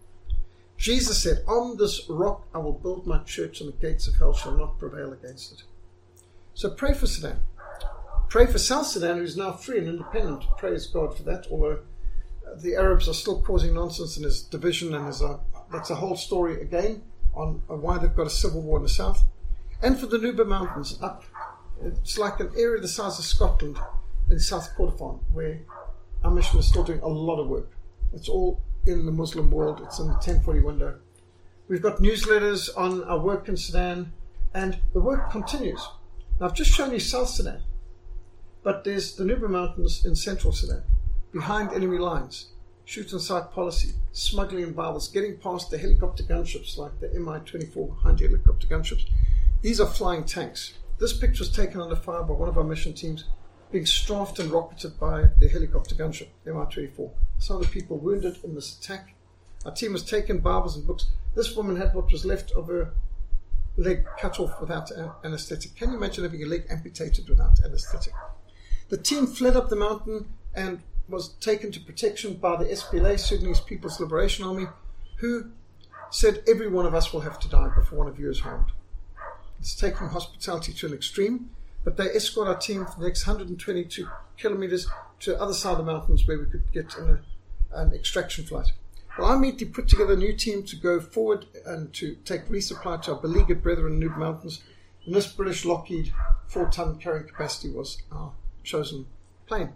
Jesus said, on this rock I will build my church, and the gates of hell shall not prevail against it. So pray for Sudan. Pray for South Sudan, who is now free and independent. Praise God for that, although the Arabs are still causing nonsense, and there's division, and that's a whole story again on why they've got a civil war in the south. And for the Nuba Mountains up. It's like an area the size of Scotland in South Kordofan, where our mission is still doing a lot of work. It's all in the Muslim world. It's in the 1040 window. We've got newsletters on our work in Sudan, and the work continues. Now, I've just shown you South Sudan, but there's the Nuba Mountains in Central Sudan, behind enemy lines, shoot-on-sight policy, smuggling in Bibles, getting past the helicopter gunships like the Mi-24 Hind helicopter gunships. These are flying tanks. This picture was taken under fire by one of our mission teams, being strafed and rocketed by the helicopter gunship, Mi-24. Some of the people wounded in this attack. Our team has taken Bibles and books. This woman had what was left of her leg cut off without anesthetic. Can you imagine having your leg amputated without anesthetic? The team fled up the mountain and was taken to protection by the SPLA, Sudanese People's Liberation Army, who said every one of us will have to die before one of you is harmed. It's taking hospitality to an extreme, but they escort our team for the next 122 kilometers to the other side of the mountains where we could get an extraction flight. Well, I immediately put together a new team to go forward and to take resupply to our beleaguered brethren in the Nuba Mountains. And this British Lockheed 4-ton carrying capacity was our chosen plane.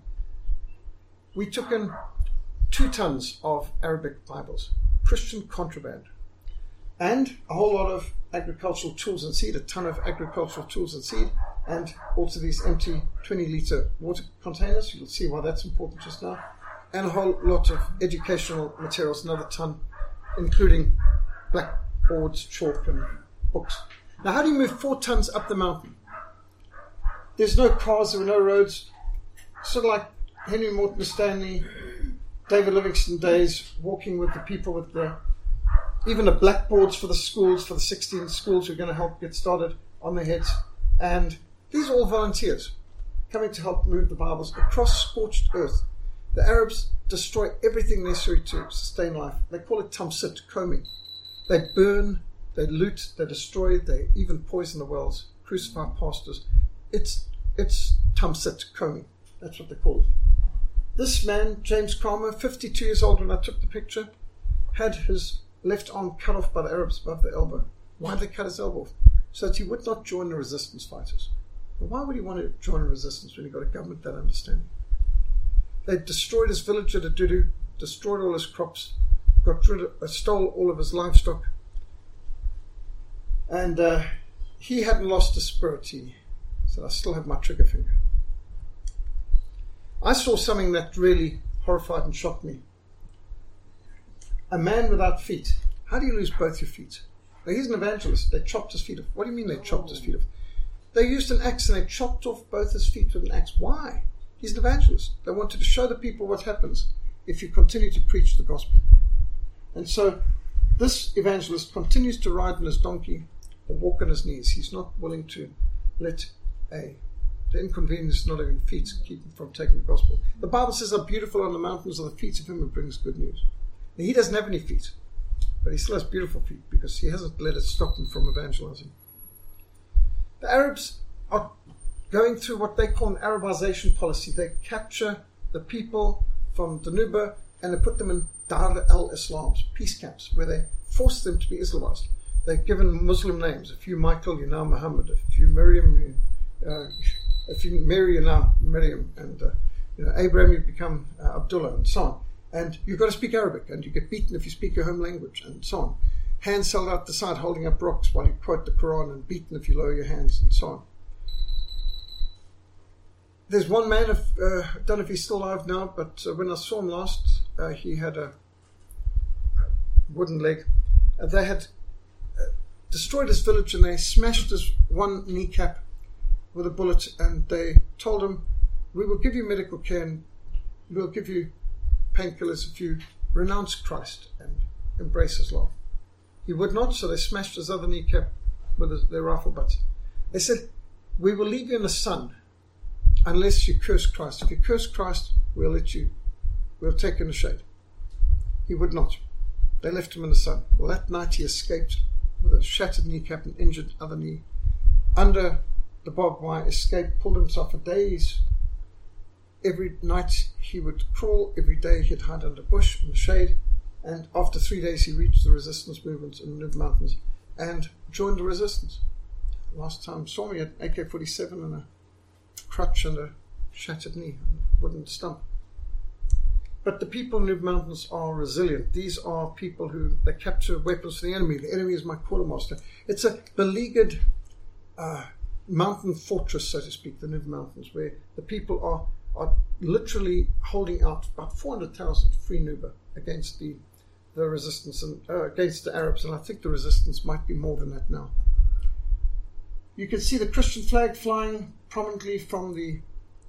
We took in 2 tons of Arabic Bibles, Christian contraband, and a whole lot of agricultural tools and seed, a ton of agricultural tools and seed, and also these empty 20-litre water containers. You'll see why that's important just now. And a whole lot of educational materials, another ton, including blackboards, chalk, and books. Now, how do you move 4 tons up the mountain? There's no cars, there were no roads. Sort of like Henry Morton Stanley, David Livingstone days, walking with the people with even the blackboards for the schools, for the 16 schools who are going to help get started on their heads. And these are all volunteers coming to help move the Bibles across scorched earth. The Arabs destroy everything necessary to sustain life. They call it tamsit, combing. They burn, they loot, they destroy, they even poison the wells, crucify pastors. It's tamsit, combing. That's what they call it. This man, James Kramer, 52 years old when I took the picture, had his left arm cut off by the Arabs above the elbow. Why did they cut his elbow off? So that he would not join the resistance fighters. Well, why would he want to join a resistance when he got a government that understanding? They destroyed his village at Adudu, destroyed all his crops, stole all of his livestock, and he hadn't lost his spirit. He said, I still have my trigger finger. I saw something that really horrified and shocked me. A man without feet. How do you lose both your feet? Now, he's an evangelist. They chopped his feet off. What do you mean they chopped his feet off? They used an axe and they chopped off both his feet with an axe. Why? He's an evangelist. They wanted to show the people what happens if you continue to preach the gospel. And so this evangelist continues to ride on his donkey or walk on his knees. He's not willing to let the inconvenience of not having feet keep him from taking the gospel. The Bible says how beautiful on the mountains are the feet of him who brings good news. Now, he doesn't have any feet, but he still has beautiful feet because he hasn't let it stop him from evangelizing. The Arabs are going through what they call an Arabization policy. They capture the people from Danuba and they put them in Dar al-Islams, peace camps, where they force them to be Islamized. They're given Muslim names. If you Michael, you're now Muhammad. If you Miriam, if you Mary, you're now Miriam. And Abraham, you become Abdullah, and so on. And you've got to speak Arabic, and you get beaten if you speak your home language, and so on. Hands held out the side, holding up rocks while you quote the Quran, and beaten if you lower your hands, and so on. There's one man, I don't know if he's still alive now, but when I saw him last, he had a wooden leg. They had destroyed his village and they smashed his one kneecap with a bullet, and they told him, we will give you medical care and we'll give you painkillers if you renounce Christ and embrace Islam. He would not, so they smashed his other kneecap with their rifle butts. They said, we will leave you in the sun unless you curse Christ. If you curse Christ, we'll take you in the shade. He would not. They left him in the sun. Well, that night he escaped with a shattered kneecap and injured other knee. Under the barbed wire, escaped, pulled himself for days. Every night he would crawl, every day he'd hide under a bush in the shade, and after 3 days he reached the resistance movement in the Nuba Mountains and joined the resistance. Last time saw me at AK-47 and a crutch and a shattered knee, a wooden stump. But the people in Nuba Mountains are resilient. These are people who they capture weapons for the enemy. The enemy is my quartermaster. It's a beleaguered mountain fortress, so to speak, the Nuba Mountains, where the people are literally holding out about 400,000 free Nuba against the resistance and against the Arabs, and I think the resistance might be more than that now. You can see the Christian flag flying prominently from the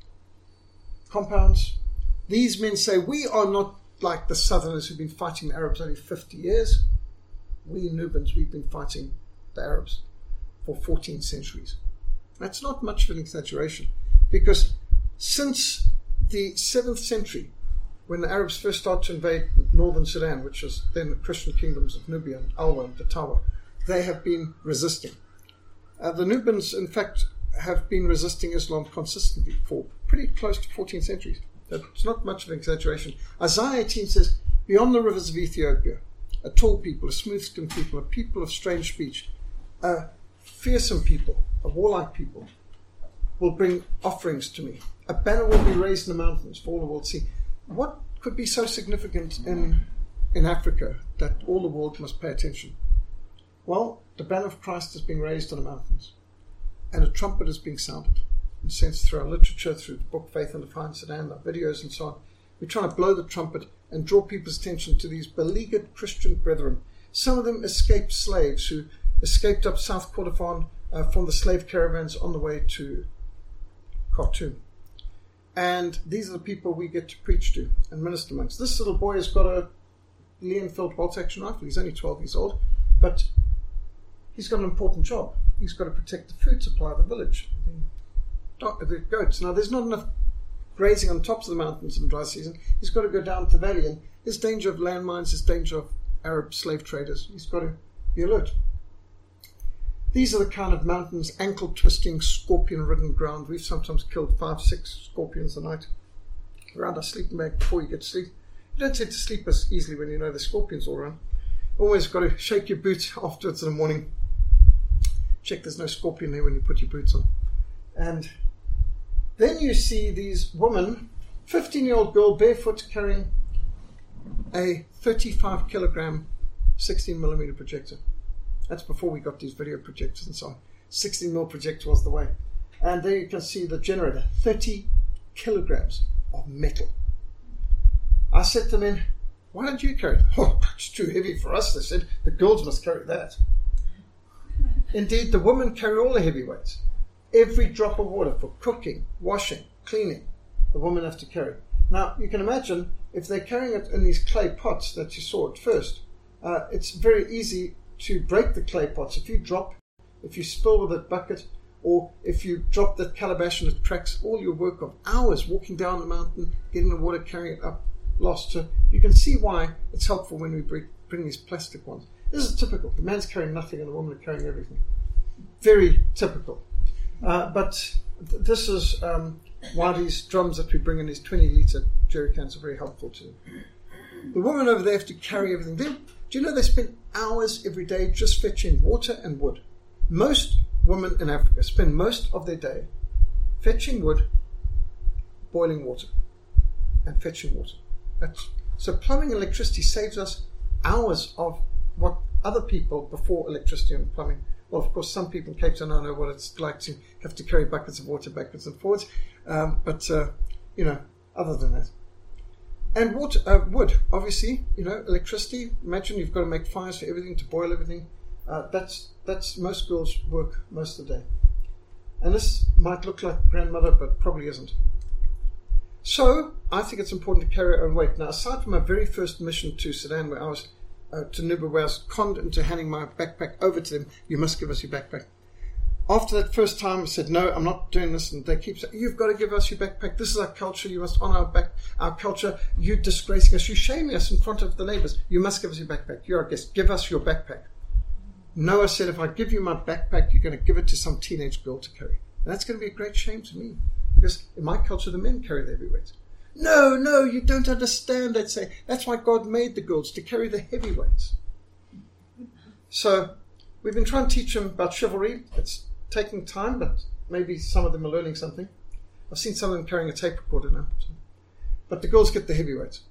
compounds. These men say, we are not like the Southerners who've been fighting the Arabs only 50 years. We Nubans, we've been fighting the Arabs for 14 centuries. That's not much of an exaggeration, because since the 7th century, when the Arabs first started to invade northern Sudan, which was then the Christian kingdoms of Nubia and Alwa and Datawa, they have been resisting. The Nubans, in fact, have been resisting Islam consistently for pretty close to 14 centuries. It's not much of an exaggeration. Isaiah 18 says, beyond the rivers of Ethiopia, a tall people, a smooth-skinned people, a people of strange speech, a fearsome people, a warlike people, will bring offerings to me. A banner will be raised in the mountains for all the world to see. What could be so significant in Africa that all the world must pay attention? Well, the banner of Christ is being raised on the mountains, and a trumpet is being sounded. In a sense, through our literature, through the book Faith and Defiance Sudan, our videos and so on, we're trying to blow the trumpet and draw people's attention to these beleaguered Christian brethren. Some of them escaped slaves who escaped up South Kordofan from the slave caravans on the way to Khartoum. And these are the people we get to preach to and minister amongst. This little boy has got a Lee-Enfield bolt-action rifle. He's only 12 years old, but he's got an important job. He's got to protect the food supply of the village, the goats. Now, there's not enough grazing on tops of the mountains in the dry season. He's got to go down to the valley, and there's danger of landmines, there's danger of Arab slave traders. He's got to be alert. These are the kind of mountains, ankle-twisting, scorpion-ridden ground. We've sometimes killed 5-6 scorpions a night. around our sleeping bag before you get to sleep. You don't tend to sleep as easily when you know there's scorpions all around. Always got to shake your boots afterwards in the morning. Check there's no scorpion there when you put your boots on. And then you see these women, 15-year-old girl barefoot carrying a 35 kilogram 16mm projector. That's before we got these video projectors and so on. 16mm projector was the way. And there you can see the generator, 30 kilograms of metal. I said to the men, why don't you carry it? Oh, it's too heavy for us, they said. The girls must carry that. Indeed, the women carry all the heavy weights. Every drop of water for cooking, washing, cleaning, the women have to carry. Now, you can imagine if they're carrying it in these clay pots that you saw at first, it's very easy to break the clay pots. If you spill with a bucket, or if you drop that calabash and it cracks, all your work of hours walking down the mountain, getting the water, carrying it up, lost. So you can see why it's helpful when we bring these plastic ones. This is typical. The man's carrying nothing and the woman is carrying everything. Very typical. But this is why these drums that we bring in, these 20-litre jerry cans, are very helpful too. The women over there have to carry everything. Do you know they spend hours every day just fetching water and wood? Most women in Africa spend most of their day fetching wood, boiling water, and fetching water. So plumbing and electricity saves us hours of what other people before electricity and plumbing. Well, of course, some people in Cape Town know what it's like to have to carry buckets of water backwards and forwards. But other than that. And wood, obviously, electricity. Imagine you've got to make fires for everything, to boil everything. That's most girls' work most of the day. And this might look like grandmother, but probably isn't. So, I think it's important to carry our own weight. Now, aside from my very first mission to Sudan, where I was to Nuba, where I was conned into handing my backpack over to them, you must give us your backpack. After that first time, I said, no, I'm not doing this. And they keep saying, you've got to give us your backpack. This is our culture. You must honor our culture. You're disgracing us. You're shaming us in front of the neighbors. You must give us your backpack. You're our guest. Give us your backpack. Noah said, if I give you my backpack, you're going to give it to some teenage girl to carry. And that's going to be a great shame to me. Because in my culture, the men carry the heavy weights. No, you don't understand, they'd say. That's why God made the girls, to carry the heavy weights. So we've been trying to teach them about chivalry. It's taking time, but maybe some of them are learning something. I've seen some of them carrying a tape recorder now. But the girls get the heavy weights.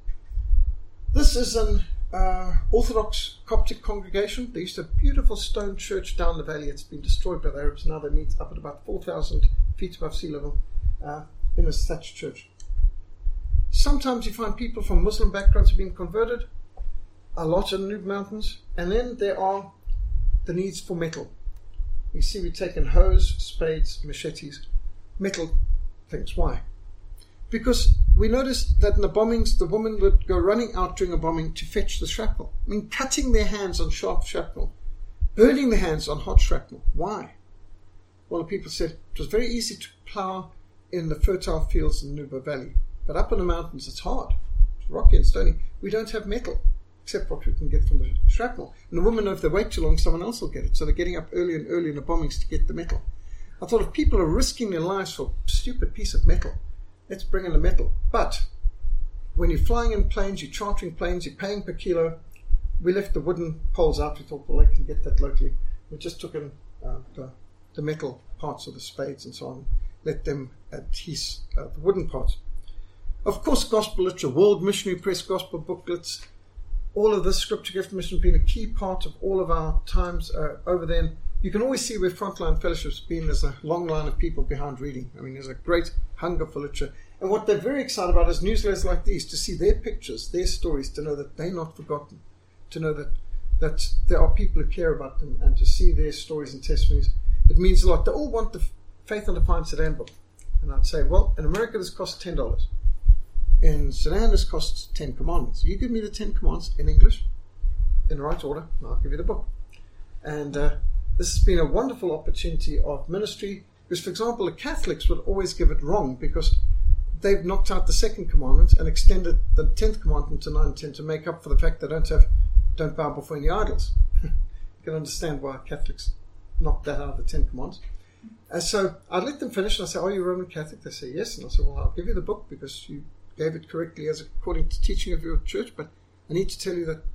This is an Orthodox Coptic congregation. They used to have a beautiful stone church down the valley. It's been destroyed by the Arabs. Now they meet up at about 4,000 feet above sea level in a thatched church. Sometimes you find people from Muslim backgrounds have been converted, a lot in the Nuba Mountains, and then there are the needs for metal. You see, we've taken hoes, spades, machetes, metal things. Why? Because we noticed that in the bombings, the women would go running out during a bombing to fetch the shrapnel. I mean, cutting their hands on sharp shrapnel, burning their hands on hot shrapnel. Why? Well, the people said it was very easy to plough in the fertile fields in the Nuba Valley. But up in the mountains, it's hard. It's rocky and stony. We don't have metal, except what we can get from the shrapnel. And the women know if they wait too long, someone else will get it. So they're getting up early and early in the bombings to get the metal. I thought, if people are risking their lives for a stupid piece of metal, let's bring in the metal. But when you're flying in planes, you're chartering planes, you're paying per kilo, we left the wooden poles out. We thought, well, they can get that locally. We just took in the metal parts of the spades and so on, let them adhese the wooden parts. Of course, gospel literature, World Missionary Press gospel booklets, all of this scripture gift mission has been a key part of all of our times over there. You can always see where Frontline Fellowship's been. There's a long line of people behind reading. I mean, there's a great hunger for literature. And what they're very excited about is newsletters like these, to see their pictures, their stories, to know that they're not forgotten, to know that there are people who care about them, and to see their stories and testimonies. It means a lot. They all want the Faith Undefined Sudan book. And I'd say, well, in America this costs $10. In Sudan this costs 10 commandments. You give me the 10 commandments in English, in the right order, and I'll give you the book. And this has been a wonderful opportunity of ministry, because, for example, the Catholics would always give it wrong, because they've knocked out the second commandment and extended the 10th commandment to 9 and 10 to make up for the fact they don't bow before any idols. You can understand why Catholics knocked that out of the 10 commandments. And so I'd let them finish, and I say, are you Roman Catholic? They say yes. And I say, well, I'll give you the book because you gave it correctly as according to teaching of your church, but I need to tell you that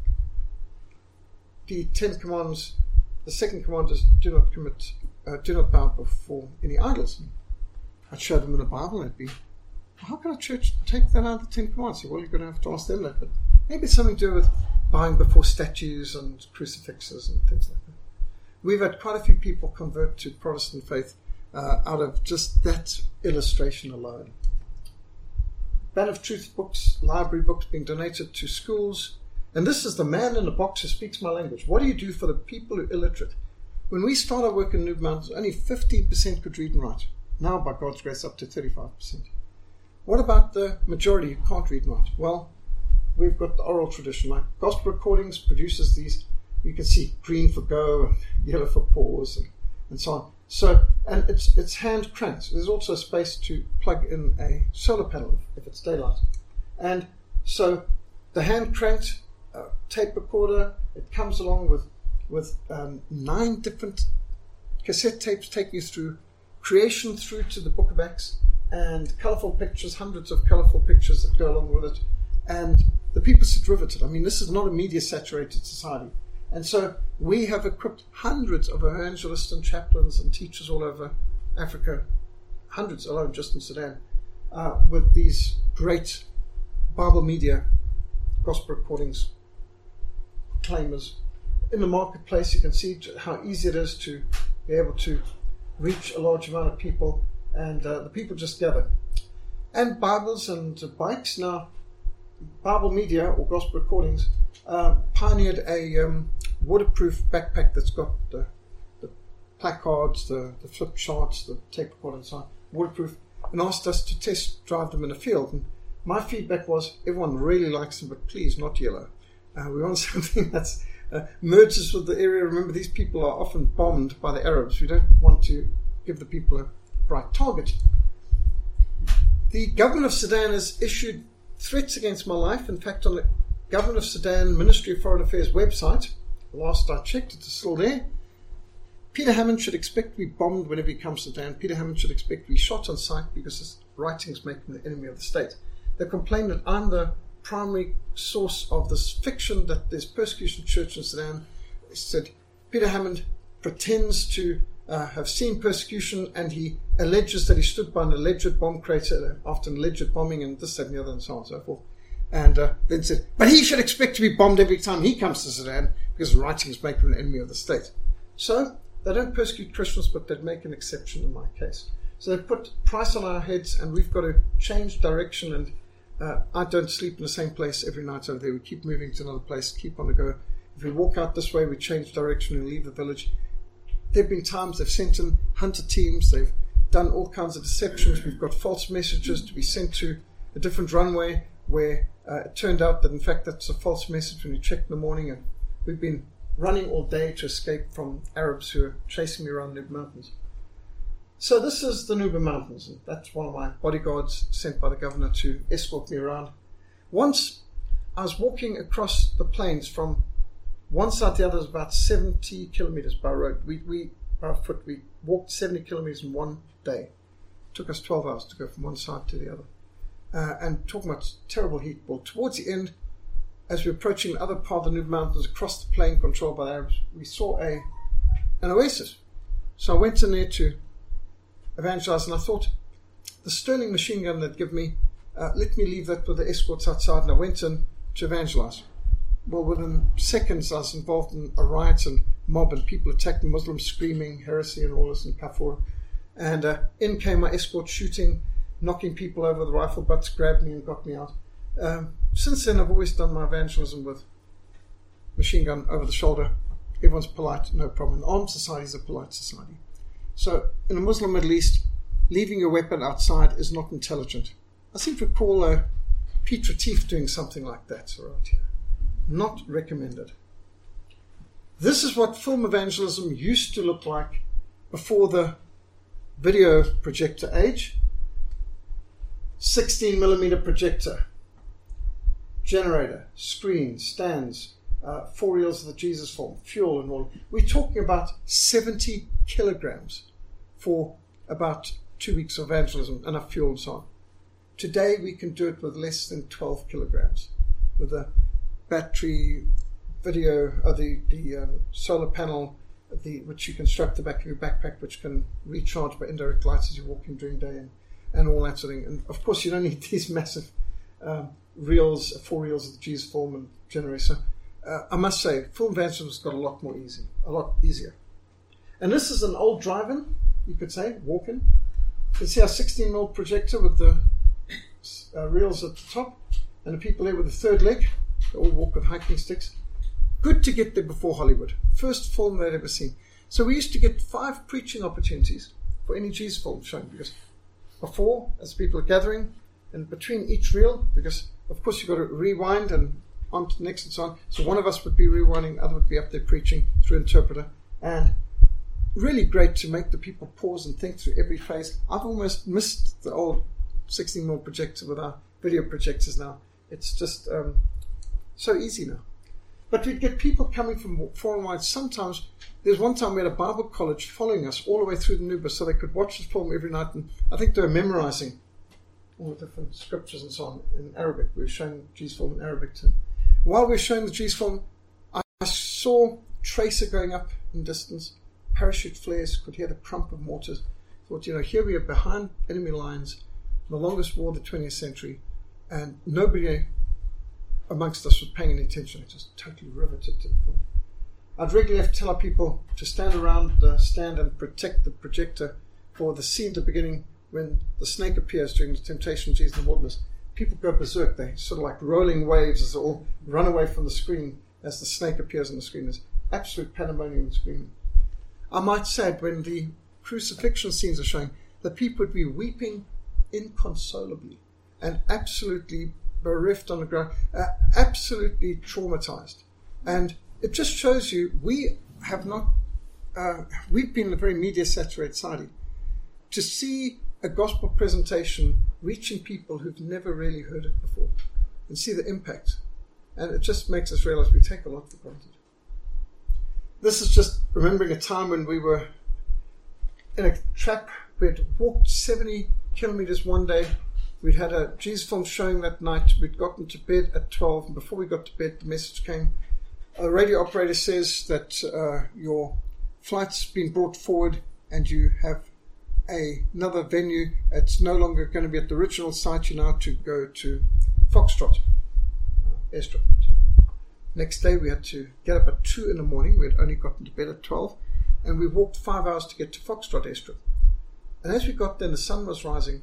the 10 Commandments, the second command is do not bow before any idols. I'd show them in the Bible, and it'd be, how can a church take that out of the 10 Commandments? Well, you're going to have to ask them that, but maybe it's something to do with bowing before statues and crucifixes and things like that. We've had quite a few people convert to Protestant faith out of just that illustration alone. Band of Truth books, library books being donated to schools. And this is the man in the box who speaks my language. What do you do for the people who are illiterate? When we started work in Noob Mountains, only 15% could read and write. Now, by God's grace, up to 35%. What about the majority who can't read and write? Well, we've got the oral tradition. Like Gospel Recordings produces these. You can see green for go, and yellow for pause, and so on. So, and it's hand cranked. There's also a space to plug in a solar panel if it's daylight. And so the hand cranked tape recorder, it comes along with 9 different cassette tapes taking you through creation through to the Book of Acts, and colourful pictures, hundreds of colourful pictures that go along with it. And the people sit riveted. I mean, this is not a media-saturated society. And so we have equipped hundreds of evangelists and chaplains and teachers all over Africa, hundreds alone just in Sudan, with these great Bible media, Gospel Recordings, claimers. In the marketplace, you can see how easy it is to be able to reach a large amount of people, and the people just gather. And Bibles and bikes. Now, Bible Media or Gospel Recordings pioneered a waterproof backpack that's got the placards, the flip charts, the tape recorder and so on, waterproof, and asked us to test drive them in the field. And my feedback was, everyone really likes them, but please not yellow. We want something that's merges with the area. Remember, these people are often bombed by the Arabs. We don't want to give the people a bright target. The government of Sudan has issued threats against my life. In fact, on the government of Sudan Ministry of Foreign Affairs website, last I checked, it's still there, Peter Hammond should expect to be bombed whenever he comes to Sudan. Peter Hammond should expect to be shot on sight because his writings make him the enemy of the state. They complain that I'm the primary source of this fiction that there's persecution of church in Sudan. They said Peter Hammond pretends to have seen persecution, and he alleges that he stood by an alleged bomb crater after an alleged bombing and this, that and the other and so on and so forth. And then said, but he should expect to be bombed every time he comes to Sudan because writings make him an enemy of the state. So they don't persecute Christians, but they'd make an exception in my case. So they put price on our heads, and we've got to change direction. And I don't sleep in the same place every night over there. We keep moving to another place, keep on the go. If we walk out this way, we change direction and leave the village. There have been times they've sent in hunter teams. They've done all kinds of deceptions. We've got false messages to be sent to a different runway where it turned out that, in fact, that's a false message when you check in the morning. And we've been running all day to escape from Arabs who are chasing me around the Nuba Mountains. So this is the Nuba Mountains, and that's one of my bodyguards sent by the governor to escort me around. Once I was walking across the plains from one side to the other, is about 70 kilometers by road. By foot, we walked 70 kilometers in one day. It took us 12 hours to go from one side to the other. And talking about terrible heat. Well, towards the end, as we were approaching the other part of the Nuba Mountains, across the plain controlled by the Arabs, we saw an oasis. So I went in there to evangelize, and I thought, the Sterling machine gun they'd give me, let me leave that with the escorts outside, and I went in to evangelize. Well, within seconds, I was involved in a riot and mob, and people attacking Muslims, screaming heresy and all this, and kafir. And in came my escort, shooting, knocking people over. The rifle butts grabbed me and got me out. Since then, I've always done my evangelism with machine gun over the shoulder. Everyone's polite, no problem. The armed society is a polite society. So, in the Muslim Middle East, leaving your weapon outside is not intelligent. I seem to recall Pete Retief doing something like that around here. Not recommended. This is what film evangelism used to look like before the video projector age. 16mm projector, generator, screen, stands, 4 reels of the Jesus film, fuel and all. We're talking about 70 kilograms for about 2 weeks of evangelism, enough fuel and so on. Today we can do it with less than 12 kilograms with a battery, video, the solar panel, which you can strap to the back of your backpack, which can recharge by indirect lights as you're walking during the day, and all that sort of thing. And of course, you don't need these massive reels, 4 reels of the Jesus film and generator. So I must say, film evangelism has got a lot easier. And this is an old drive-in, you could say, walk-in. You can see our 16mm projector with the reels at the top, and the people there with the third leg. They all walk with hiking sticks. Good to get there before Hollywood. First film they'd ever seen. So we used to get 5 preaching opportunities for any Jesus film shown, because before, as people are gathering, and between each reel, because of course you've got to rewind and on to the next and so on. So one of us would be rewinding, the other would be up there preaching through interpreter, and really great to make the people pause and think through every phase. I've almost missed the old 16mm projector with our video projectors now. It's just so easy now. But we'd get people coming from far and wide. Sometimes, there's one time we had a Bible college following us all the way through the Nuba so they could watch the film every night. And I think they were memorizing all the different scriptures and so on in Arabic. We were showing Jesus film in Arabic too. While we were showing the Jesus film, I saw tracer going up in distance, parachute flares, could hear the crump of mortars. Thought, here we are behind enemy lines, the longest war of the 20th century, and nobody amongst us was paying any attention. It just totally riveted to the film. I'd regularly have to tell our people to stand around the stand and protect the projector for the scene at the beginning when the snake appears during the temptation of Jesus in the wilderness. People go berserk. They sort of like rolling waves as they all run away from the screen as the snake appears on the screen. There's absolute pandemonium screaming. I might say when the crucifixion scenes are showing, the people would be weeping inconsolably and absolutely bereft on the ground, absolutely traumatized. And it just shows you we've been a very media-saturated society. To see a gospel presentation reaching people who've never really heard it before and see the impact. And it just makes us realize we take a lot for granted. This is just remembering a time when we were in a trap. We had walked 70 kilometers one day. We'd had a Jesus film showing that night. We'd gotten to bed at 12. And before we got to bed, the message came. A radio operator says that your flight's been brought forward and you have another venue. It's no longer going to be at the original site. You're now to go to Foxtrot airstrip. So next day we had to get up at 2 in the morning. We had only gotten to bed at 12. And we walked 5 hours to get to Foxtrot airstrip. And as we got there, the sun was rising.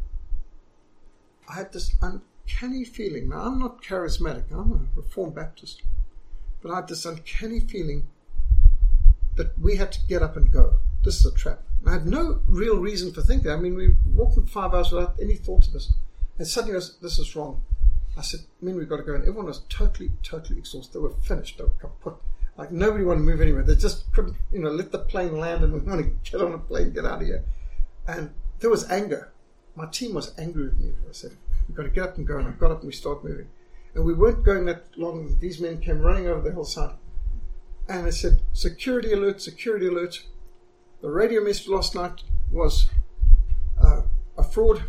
I had this uncanny feeling. Now, I'm not charismatic. I'm a Reformed Baptist. But I had this uncanny feeling that we had to get up and go. This is a trap. And I had no real reason for thinking. I mean, we walked for 5 hours without any thought of this. And suddenly I was, this is wrong. I said, we've got to go. And everyone was totally, totally exhausted. They were finished. They were kaput. Like, nobody wanted to move anywhere. They just couldn't, let the plane land and we want to get on a plane, get out of here. And there was anger. My team was angry with me. I said, we've got to get up and go. And I got up and we started moving. And we weren't going that long. These men came running over the hillside. And they said, security alert, security alert. The radio message last night was a fraud.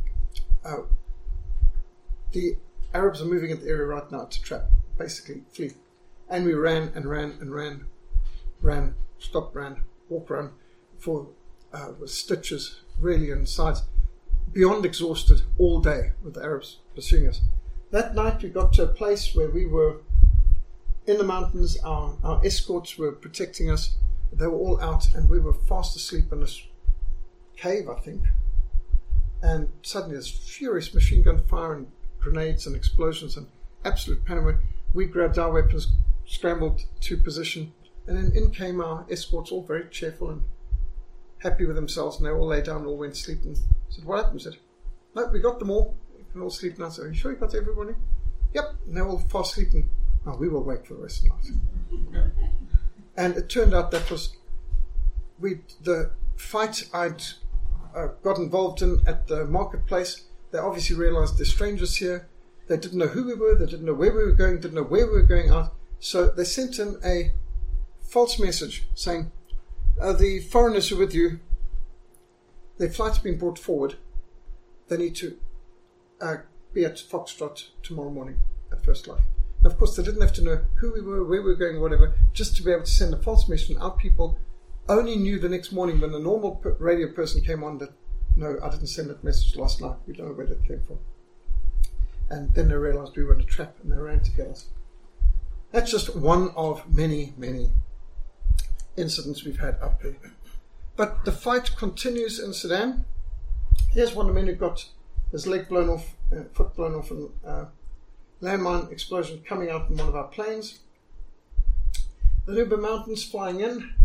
The Arabs are moving in the area right now to trap, basically flee. And we ran and ran and ran, stopped, ran, walked around for with stitches really in sides, beyond exhausted all day with the Arabs pursuing us. That night we got to a place where we were in the mountains. Our escorts were protecting us. They were all out and we were fast asleep in this cave, I think. And suddenly there's furious machine gun fire and grenades and explosions and absolute panic. We grabbed our weapons, scrambled to position, and then in came our escorts, all very cheerful and happy with themselves, and they all lay down and all went to sleep. And I said, what happened? I said, no, we got them all. We can all sleep now. I said, are you sure you got everybody? Yep. And they're all fast sleeping. Oh, we will wait for the rest of the night. And it turned out that was the fight I'd got involved in at the marketplace. They obviously realized there's strangers here. They didn't know who we were. They didn't know where we were going. Didn't know where we were going out. So they sent in a false message saying, the foreigners who are with you, their flight's been brought forward. They need to be at Foxtrot tomorrow morning at First Life. And of course, they didn't have to know who we were, where we were going, whatever, just to be able to send a false message. Our people only knew the next morning when the normal radio person came on that, no, I didn't send that message last night. We don't know where that came from. And then they realized we were in a trap and they ran to get us. That's just one of many, many incidents we've had up there. But the fight continues in Sudan. Here's one of the men who got his leg blown off, foot blown off in a landmine explosion coming out in one of our planes. The Nuba Mountains flying in.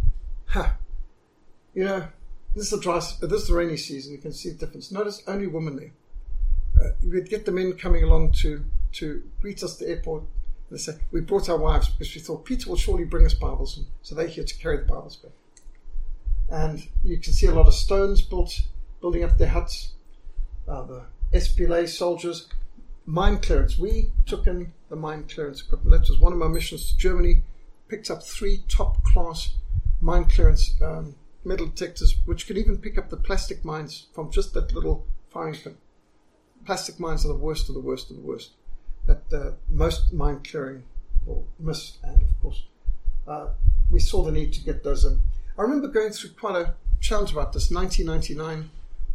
You know, this is the rainy season. You can see the difference. Notice only women there. We'd get the men coming along to greet us at the airport. They say, we brought our wives because we thought Peter will surely bring us Bibles. And so they're here to carry the Bibles back. And you can see a lot of stones building up their huts. The SPLA soldiers, mine clearance. We took in the mine clearance equipment. That was one of my missions to Germany. Picked up 3 top-class mine clearance metal detectors, which could even pick up the plastic mines from just that little firing pin. Plastic mines are the worst of the worst of the worst that most mine clearing will miss. And of course, we saw the need to get those in. I remember going through quite a challenge about this. 1999,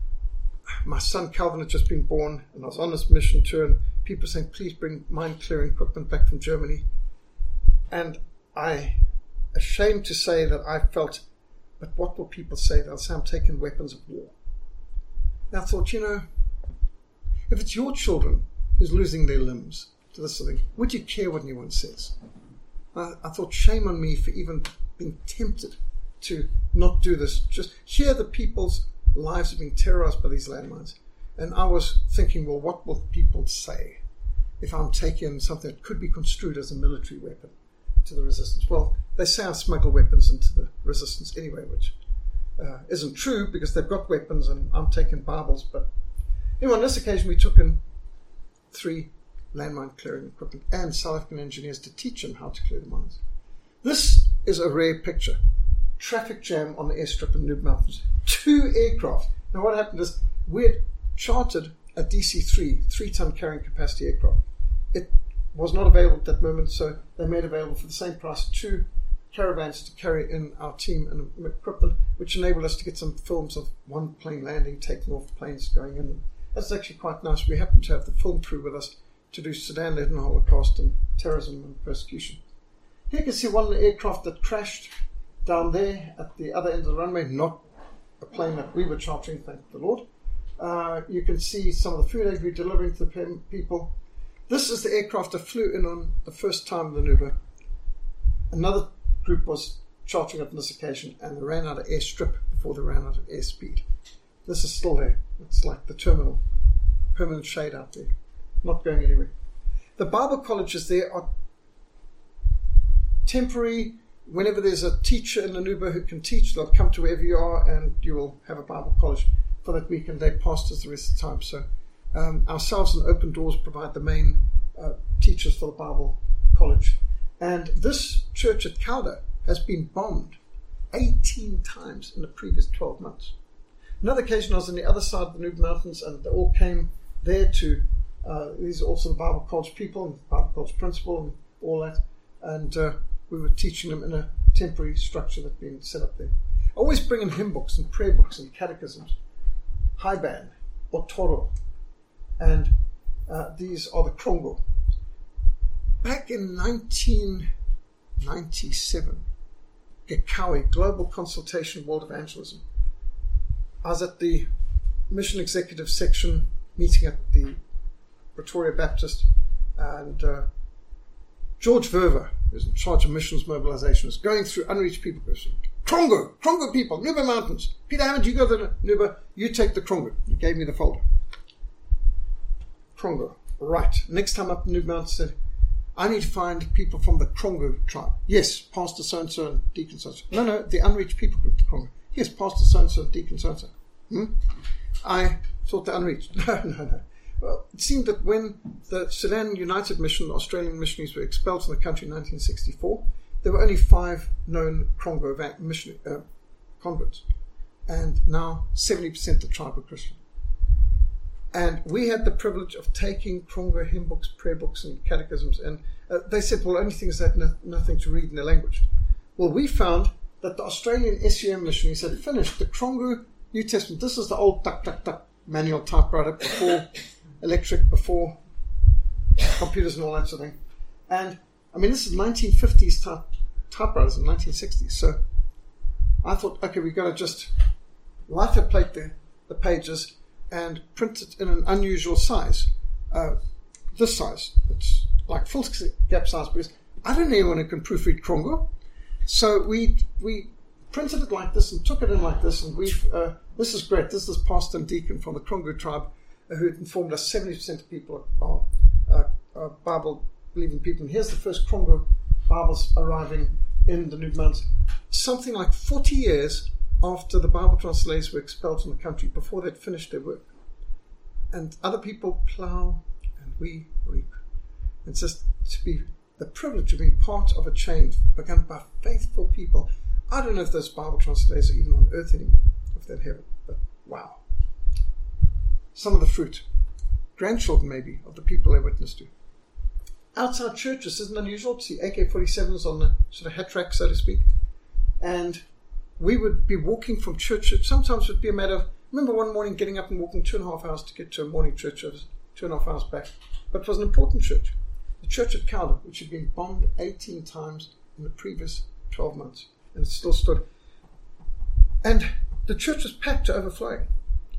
my son Calvin had just been born, and I was on this mission tour, and people saying, please bring mine clearing equipment back from Germany. And I, ashamed to say that I felt, but what will people say? They'll say I'm taking weapons of war. And I thought, you know, if it's your children who's losing their limbs to this sort of thing, would you care what anyone says? I thought, shame on me for even being tempted to not do this. Just here the people's lives are being terrorized by these landmines. And I was thinking, well, what will people say if I'm taking something that could be construed as a military weapon to the resistance? Well, they say I smuggle weapons into the resistance anyway, which isn't true because they've got weapons and I'm taking Bibles. But anyway, on this occasion, we took in 3 landmine clearing equipment and South African engineers to teach them how to clear the mines. This is a rare picture. Traffic jam on the airstrip in Nuba Mountains. 2 aircraft. Now what happened is we had chartered a DC-3, 3-ton carrying capacity aircraft. It was not available at that moment, so they made available for the same price 2 caravans to carry in our team and equipment, which enabled us to get some films of one plane landing, taking off, planes going in. That's actually quite nice. We happened to have the film crew with us to do Sudan-led and Holocaust and terrorism and persecution. Here you can see one of the aircraft that crashed down there at the other end of the runway, not a plane that we were chartering, thank the Lord. You can see some of the food aid we're delivering to the people. This is the aircraft that flew in on the first time in the Nuba. Another group was chartering up on this occasion and they ran out of airstrip before they ran out of airspeed. This is still there. It's like the terminal. Permanent shade out there. Not going anywhere. The Bible colleges there are temporary. Whenever there's a teacher in the Nuba who can teach, they'll come to wherever you are and you will have a Bible college for that week, and they pastors the rest of the time. So ourselves and Open Doors provide the main teachers for the Bible college. And this church at Cauda has been bombed 18 times in the previous 12 months. Another occasion I was on the other side of the Nuba Mountains and they all came there to, these are also the Bible college people and Bible college principal and all that. And we were teaching them in a temporary structure that had been set up there. I always bring in hymn books and prayer books and catechisms. Haiban or Toro. And these are the Krongo. Back in 1997, GECAWE, Global Consultation World Evangelism, I was at the Mission Executive Section meeting at the Pretoria Baptist, and George Verver, who's in charge of missions mobilization, was going through unreached people. Krongo people, Nuba Mountains. Peter Hammond, you go to the Nuba, you take the Krongo. He gave me the folder. Krongo, right. Next time up in Nuba Mountains, said, I need to find people from the Krongo tribe. Yes, Pastor so-and-so and Deacon so-and-so. No, the unreached people group, the Krongo. Yes, Pastor so-and-so and Deacon so-and-so. I thought the unreached. No. Well, it seemed that when the Sudan United Mission, the Australian missionaries, were expelled from the country in 1964, there were only 5 known Krongo converts. And now 70% of the tribe are Christian. And we had the privilege of taking Congo hymn books, prayer books, and catechisms. And they said, well, only things that had nothing to read in their language. Well, we found that the Australian SUM missionaries had finished the Congo New Testament. This is the old tuck manual typewriter before electric, before computers and all that sort of thing. And I mean, this is 1950s typewriters and 1960s. So I thought, okay, we've got to just litho plate the pages and print it in an unusual size. This size. It's like full gap size, because I don't know anyone who can proofread Congo. So we printed it like this and took it in like this, and this is great. This is Pastor and Deacon from the Congo tribe who informed us 70% of people are Bible-believing people. And here's the first Congo Bibles arriving in the New Mountains. Something like 40 years after the Bible translators were expelled from the country, before they'd finished their work. And other people plow and we reap. It's just to be the privilege of being part of a chain begun by faithful people. I don't know if those Bible translators are even on earth anymore, if they're in heaven, but wow. Some of the fruit, grandchildren maybe, of the people they witnessed to. Outside churches, isn't it unusual to see AK-47s on the sort of hat rack, so to speak? And we would be walking from church. Sometimes it would be a matter of, remember one morning getting up and walking 2.5 hours to get to a morning church. It was 2.5 hours back. But it was an important church. The church at Cowden, which had been bombed 18 times in the previous 12 months. And it still stood. And the church was packed to overflowing.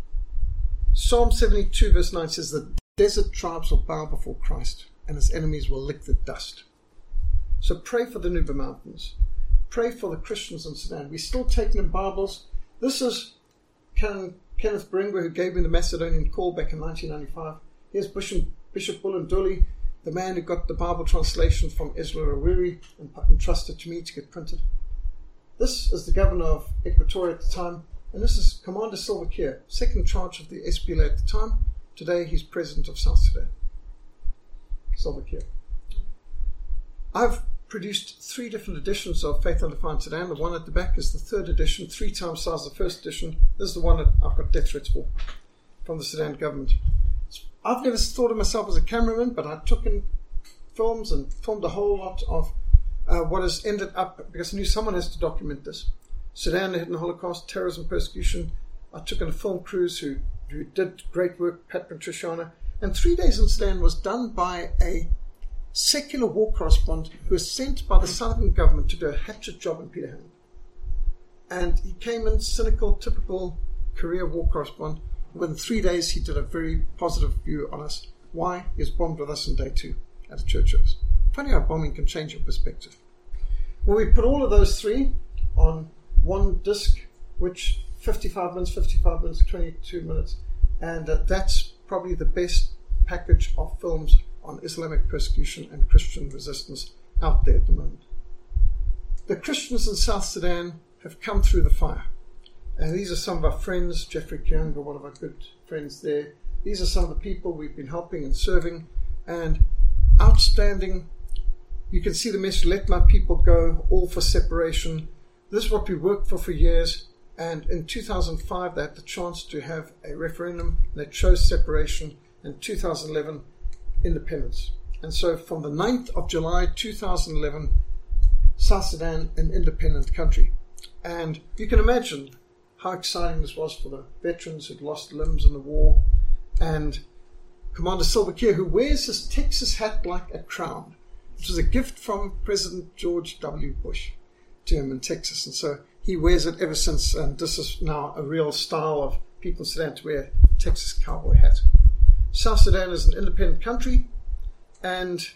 Psalm 72 verse 9 says, the desert tribes will bow before Christ, and his enemies will lick the dust. So pray for the Nuba Mountains. Pray for the Christians in Sudan. We're still taking in Bibles. This is Kenneth Beringwa, who gave me the Macedonian call back in 1995. Here's Bishop Bulunduli, the man who got the Bible translation from Ezra Rawiri and entrusted to me to get printed. This is the governor of Equatoria at the time, and this is Commander Silver Keir, second charge of the SPLA at the time. Today he's president of South Sudan. Silver Keir. I've produced 3 different editions of Faith Undefined Sudan. The one at the back is the 3rd edition, 3 times size of the 1st edition. This is the one that I've got death threats for from the Sudan government. I've never thought of myself as a cameraman, but I took in films and filmed a whole lot of what has ended up, because I knew someone has to document this. Sudan, the hidden Holocaust, terrorism, persecution. I took in a film crews who did great work, Pat Patriciana. And 3 Days in Sudan was done by a secular war correspondent who was sent by the Southern government to do a hatchet job in Peterhaven. And he came in cynical, typical career war correspondent. Within 3 days, he did a very positive view on us. Why? He was bombed with us on day 2 at a church service. Funny how bombing can change your perspective. Well, we put all of those 3 on one disc, which 55 minutes, 22 minutes. And that's probably the best package of films on Islamic persecution and Christian resistance out there at the moment. The Christians in South Sudan have come through the fire. And these are some of our friends, Jeffrey Kyunga, one of our good friends there. These are some of the people we've been helping and serving, and outstanding. You can see the message, let my people go, all for separation. This is what we worked for years. And in 2005, they had the chance to have a referendum, and they chose separation. In 2011, independence. And so from the 9th of July 2011, South Sudan, an independent country. And you can imagine how exciting this was for the veterans who'd lost limbs in the war. And Commander Silver Keir, who wears his Texas hat like a crown, which was a gift from President George W. Bush to him in Texas. And so he wears it ever since. And this is now a real style of people in Sudan to wear a Texas cowboy hat. South Sudan is an independent country, and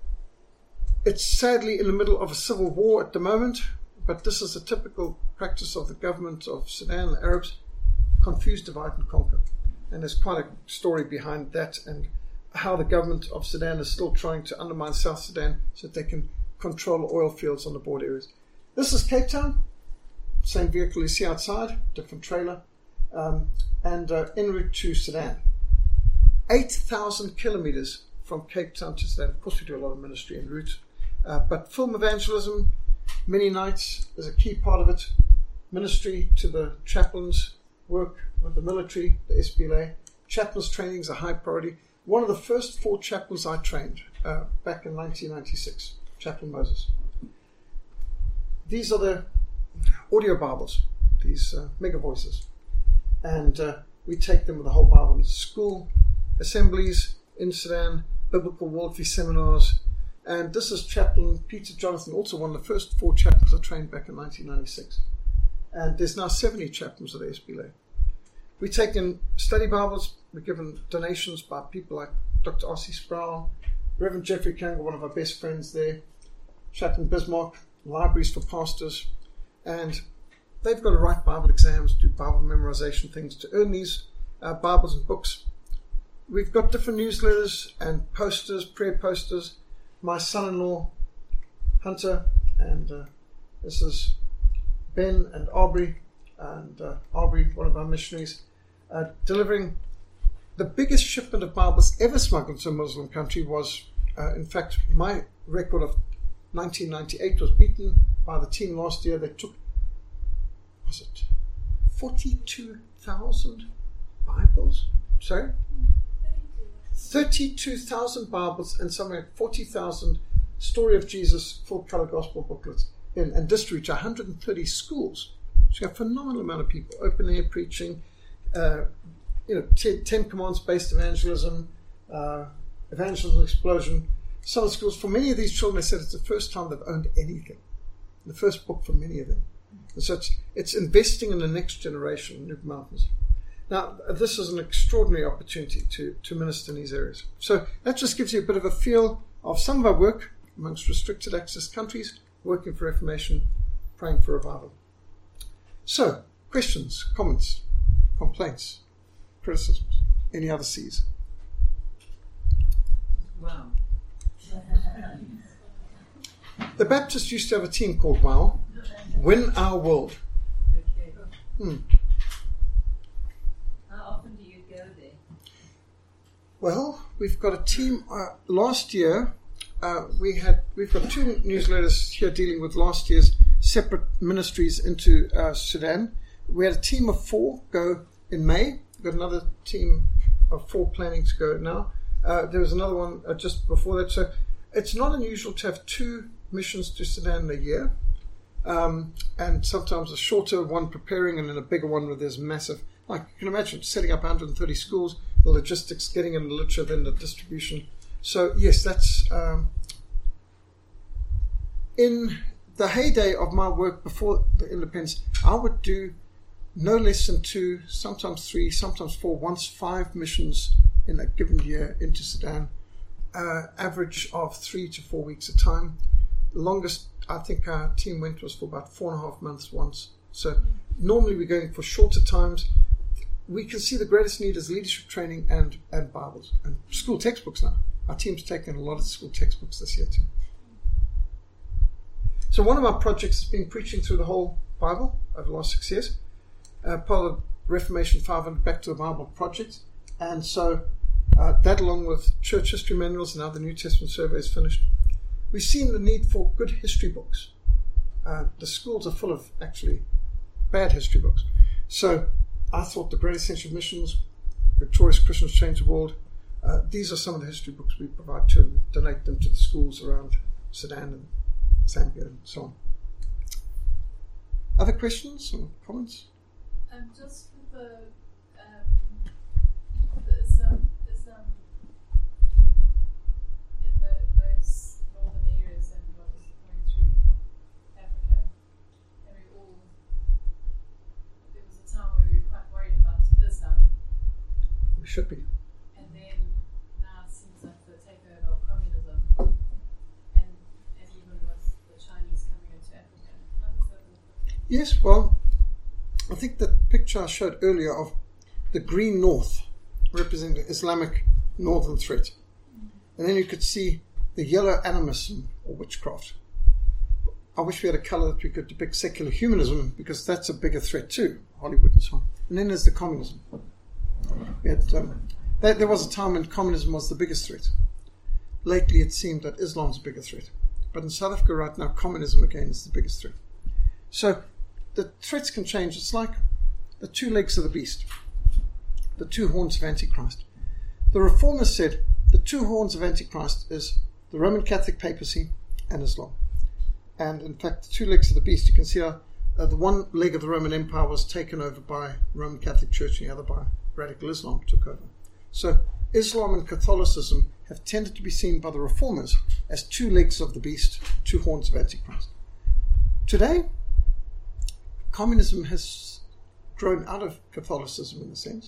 it's sadly in the middle of a civil war at the moment, but this is a typical practice of the government of Sudan, the Arabs, confuse, divide and conquer. And there's quite a story behind that, and how the government of Sudan is still trying to undermine South Sudan so that they can control oil fields on the border areas. This is Cape Town, same vehicle you see outside, different trailer, and en route to Sudan. 8,000 kilometers from Cape Town to Sudan. Of course, we do a lot of ministry en route, but film evangelism, many nights is a key part of it. Ministry to the chaplains, work with the military, the SPLA, chaplains training is a high priority. One of the first 4 chaplains I trained back in 1996, Chaplain Moses. These are the audio Bibles, these mega voices. And we take them with the whole Bible into school, assemblies in Sudan, biblical worldview seminars. And this is Chaplain Peter Jonathan, also one of the first 4 chaplains I trained back in 1996. And there's now 70 chaplains at SBLA. We take in study Bibles. We're given donations by people like Dr. R.C. Sproul, Reverend Jeffrey Kanga, one of our best friends there, Chaplain Bismarck, libraries for pastors. And they've got to write Bible exams, do Bible memorization things to earn these Bibles and books. We've got different newsletters and posters, prayer posters. My son-in-law, Hunter, and this is Ben and Aubrey, one of our missionaries, delivering the biggest shipment of Bibles ever smuggled to a Muslim country was, in fact, my record of 1998 was beaten by the team last year. They took, 42,000 Bibles? Sorry? 32,000 Bibles and somewhere like 40,000 Story of Jesus full-color gospel booklets in, and just reach 130 schools. So a phenomenal amount of people, open air preaching, 10 Commands-based evangelism, evangelism explosion. Some of the schools, for many of these children, they said it's the first time they've owned anything. The first book for many of them. And so it's investing in the next generation in Newton Mountains. Now, this is an extraordinary opportunity to minister in these areas. So that just gives you a bit of a feel of some of our work amongst restricted access countries, working for Reformation, praying for revival. So, questions, comments, complaints, criticisms, any other C's? Wow. The Baptists used to have a team called WOW, Win Our World. Okay. How often do you go there? Well, we've got a team. Last year, we've got 2 newsletters here dealing with last year's separate ministries into Sudan. We had a team of 4 go in May. We've got another team of 4 planning to go now. There was another one just before that. So it's not unusual to have 2 missions to Sudan a year. And sometimes a shorter one preparing and then a bigger one where there's massive, like you can imagine, setting up 130 schools, the logistics, getting in the literature, then the distribution. So yes, that's in the heyday of my work before the independence. I would do no less than 2, sometimes 3, sometimes 4, once 5 missions in a given year into Sudan, average of 3 to 4 weeks at a time. The longest I think our team went was for about 4.5 months once. So normally we're going for shorter times. We can see the greatest need is leadership training and Bibles and school textbooks now. Our team's taken a lot of school textbooks this year too. So one of our projects has been preaching through the whole Bible over the last 6 years, part of Reformation 500 Back to the Bible project. And so that, along with church history manuals, now the New Testament survey is finished. We've seen the need for good history books. The schools are full of actually bad history books. So I thought The Great Essential Missions, Victorious Christians Change the World, these are some of the history books we provide to and donate them to the schools around Sudan and Zambia and so on. Other questions or comments? Just with the Islam in those northern areas and what was going through Africa, and there was a time where we were quite worried about Islam. We should be. And then now it seems like the takeover of communism, and even with the Chinese coming into Africa. How does that look? Yes, well, I think the picture I showed earlier of the green north representing the Islamic northern threat. And then you could see the yellow animism or witchcraft. I wish we had a colour that we could depict secular humanism, because that's a bigger threat too, Hollywood and so on. And then there's the communism. There was a time when communism was the biggest threat. Lately it seemed that Islam's a bigger threat. But in South Africa right now, communism again is the biggest threat. So the threats can change. It's like the 2 legs of the beast. the two horns of Antichrist. The Reformers said the two horns of Antichrist is the Roman Catholic papacy and Islam. And in fact, the two legs of the beast, you can see how the one leg of the Roman Empire was taken over by Roman Catholic Church and the other by radical Islam took over. So Islam and Catholicism have tended to be seen by the Reformers as two legs of the beast, two horns of Antichrist. Today, communism has grown out of Catholicism in a sense.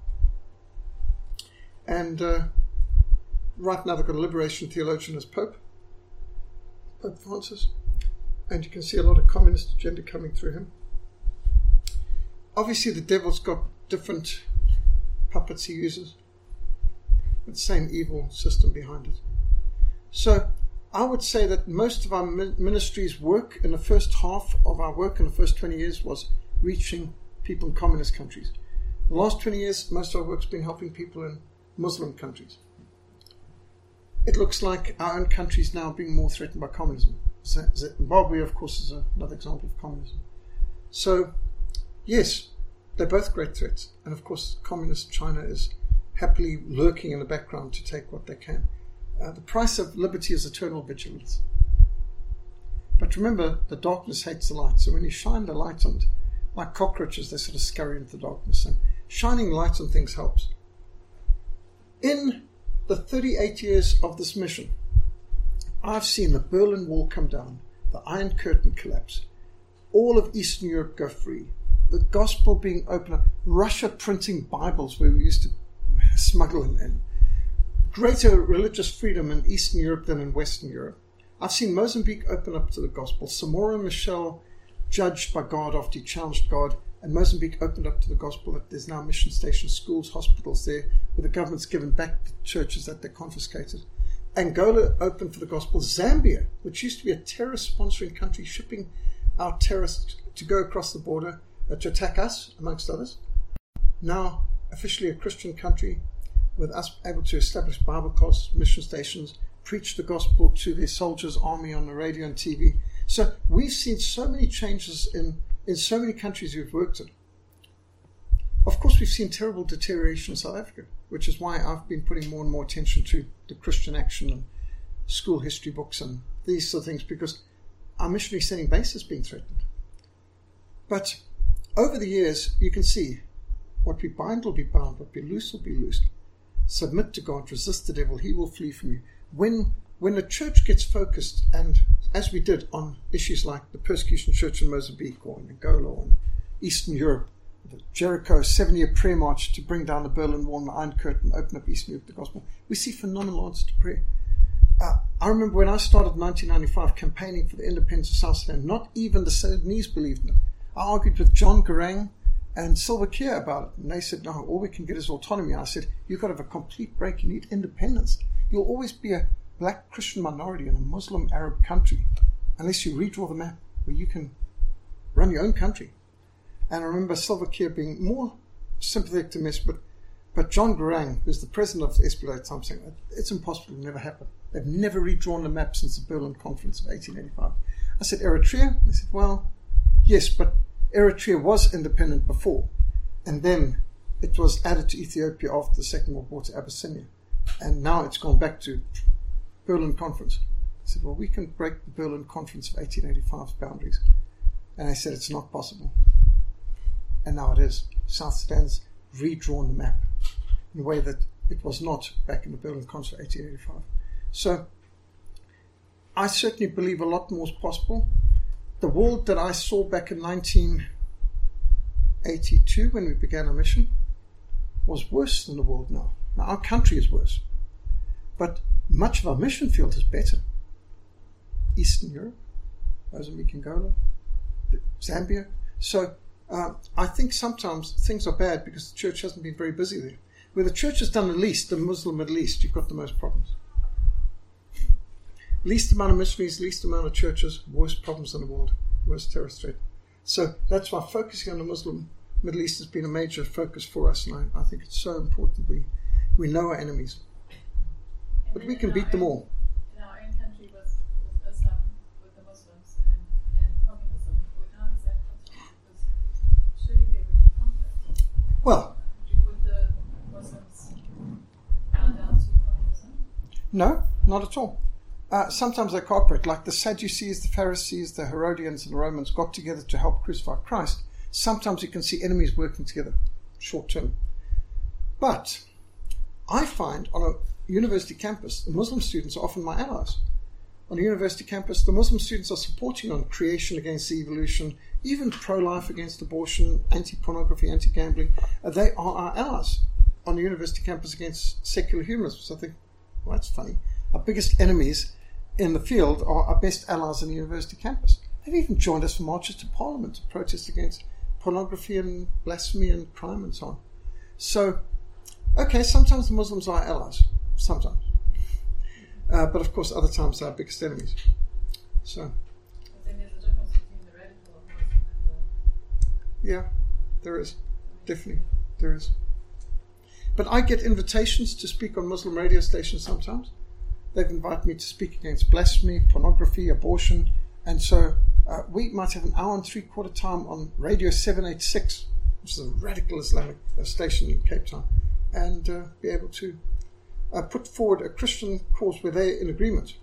And right now they've got a liberation theologian as Pope Francis. And you can see a lot of communist agenda coming through him. Obviously the devil's got different puppets he uses, with the same evil system behind it. So I would say that most of our ministry's work in the first half of our work in the first 20 years was reaching people in communist countries. The last 20 years, most of our work's been helping people in Muslim countries. It looks like our own country is now being more threatened by communism. Zimbabwe, of course, is another example of communism. So, yes, they're both great threats. And of course, communist China is happily lurking in the background to take what they can. The price of liberty is eternal vigilance. But remember, the darkness hates the light. So when you shine the light on it, like cockroaches, they sort of scurry into the darkness. And shining light on things helps. In the 38 years of this mission, I've seen the Berlin Wall come down, the Iron Curtain collapse, all of Eastern Europe go free, the gospel being opened up, Russia printing Bibles where we used to smuggle in, greater religious freedom in Eastern Europe than in Western Europe. I've seen Mozambique open up to the gospel, Samora Machel judged by God after he challenged God, and Mozambique opened up to the gospel. That there's now mission stations, schools, hospitals there, where the government's given back the churches that they confiscated. Angola opened for the gospel. Zambia, which used to be a terrorist sponsoring country, shipping our terrorists to go across the border to attack us, amongst others, now officially a Christian country, with us able to establish Bible colleges, mission stations, preach the gospel to their soldiers' army on the radio and TV. So we've seen so many changes in so many countries we've worked in. Of course, we've seen terrible deterioration in South Africa, which is why I've been putting more and more attention to the Christian Action and school history books and these sort of things, because our missionary setting base is being threatened. But over the years, you can see what we bind will be bound, what we loose will be loosed. Submit to God, resist the devil, he will flee from you. When the church gets focused, and as we did on issues like the persecution church in Mozambique or in Angola or in Eastern Europe, the Jericho 7-year prayer march to bring down the Berlin Wall and the Iron Curtain, open up Eastern Europe, the gospel, we see phenomenal answers to prayer. I remember when I started in 1995 campaigning for the independence of South Sudan, not even the Sudanese believed in it. I argued with John Garang and Salva Kiir about it, and they said, no, all we can get is autonomy. I said, you've got to have a complete break, you need independence. You'll always be a black Christian minority in a Muslim Arab country unless you redraw the map where you can run your own country. And I remember Salva Kiir being more sympathetic to me, but John Garang, who's the president of the SPLA at the time, saying it's impossible, it'll never happen. They've never redrawn the map since the Berlin Conference of 1885. I said, Eritrea? They said, well, yes, but Eritrea was independent before, and then it was added to Ethiopia after the Second World War to Abyssinia, and now it's gone back to Berlin Conference. I said, well, we can break the Berlin Conference of 1885's boundaries. And they said it's not possible. And now it is. South Sudan's redrawn the map in a way that it was not back in the Berlin Conference of 1885. So I certainly believe a lot more is possible. The world that I saw back in 1982 when we began our mission was worse than the world now. Now our country is worse, but much of our mission field is better. Eastern Europe, Mozambique, Angola, Zambia. So I think sometimes things are bad because the church hasn't been very busy there. Where the church has done the least, the Muslim Middle East, you've got the most problems. Least amount of missionaries, least amount of churches, worst problems in the world, worst terrorist threat. So that's why focusing on the Muslim Middle East has been a major focus for us, and I think it's so important we know our enemies. But we can beat them all. In our own country with Islam, with the Muslims and communism, how does that continue? Because surely there would be conflict. Well, Would the No, not at all. Sometimes they cooperate, like the Sadducees, the Pharisees, the Herodians, and the Romans got together to help crucify Christ. Sometimes you can see enemies working together, short term. But I find on a university campus, the Muslim students are often my allies. On a university campus, the Muslim students are supporting on creation against evolution, even pro-life against abortion, anti-pornography, anti-gambling. They are our allies on the university campus against secular humanism. So I think, well, that's funny. Our biggest enemies in the field are our best allies on the university campus. They've even joined us for marches to Parliament to protest against pornography and blasphemy and crime and so on. So, okay, sometimes the Muslims are our allies. Sometimes. But of course, other times they're our biggest enemies. So. But then there's a difference between the radical Muslim and the... Yeah, there is. Definitely, there is. But I get invitations to speak on Muslim radio stations sometimes. They've invited me to speak against blasphemy, pornography, abortion. And so we might have an hour and 3/4 time on Radio 786, which is a radical Islamic station in Cape Town, and be able to put forward a Christian cause where they're in agreement.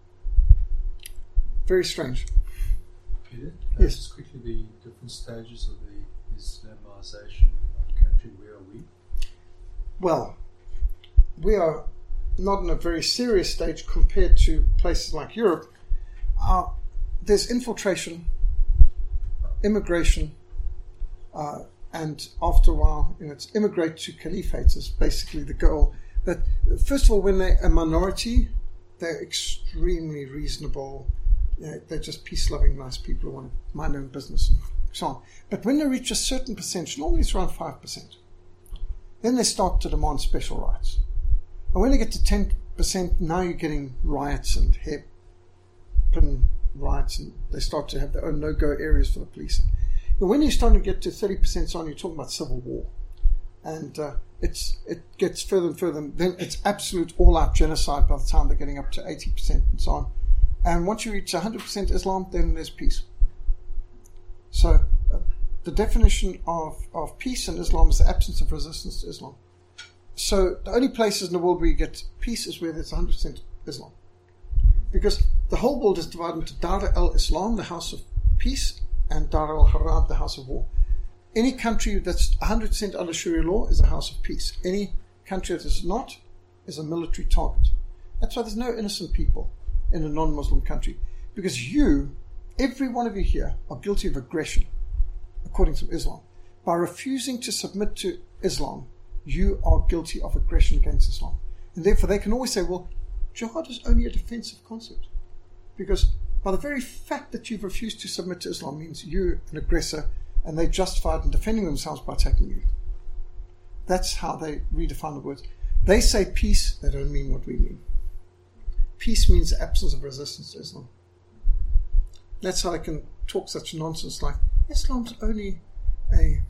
Very strange. Peter, Yes. just quickly the different stages of the Islamization of the country. Where are we? Well, we are not in a very serious stage compared to places like Europe. There's infiltration, immigration, and after a while, it's immigrate to caliphates is basically the goal. But first of all, when they're a minority, they're extremely reasonable. They're just peace-loving, nice people who want to mind their own business and so on. But when they reach a certain percentage, normally it's around 5%, then they start to demand special rights. And when they get to 10%, now you're getting riots and hairpin riots, and they start to have their own no-go areas for the police. But when you're starting to get to 30% on, you're talking about civil war. And it gets further and further. Then it's absolute all-out genocide by the time they're getting up to 80% and so on. And once you reach 100% Islam, then there's peace. So the definition of peace in Islam is the absence of resistance to Islam. So the only places in the world where you get peace is where there's 100% Islam. Because the whole world is divided into Dar al-Islam, the house of peace, and Dar al-Harab, the house of war. Any country that's 100% under Sharia law is a house of peace. Any country that is not is a military target. That's why there's no innocent people in a non-Muslim country. Because every one of you here, are guilty of aggression, according to Islam. By refusing to submit to Islam, you are guilty of aggression against Islam. And therefore they can always say, well, jihad is only a defensive concept. Because by the very fact that you've refused to submit to Islam means you're an aggressor, and they justified in defending themselves by attacking you. That's how they redefine the words. They say peace, they don't mean what we mean. Peace means the absence of resistance to Islam. That's how I can talk such nonsense like Islam's only a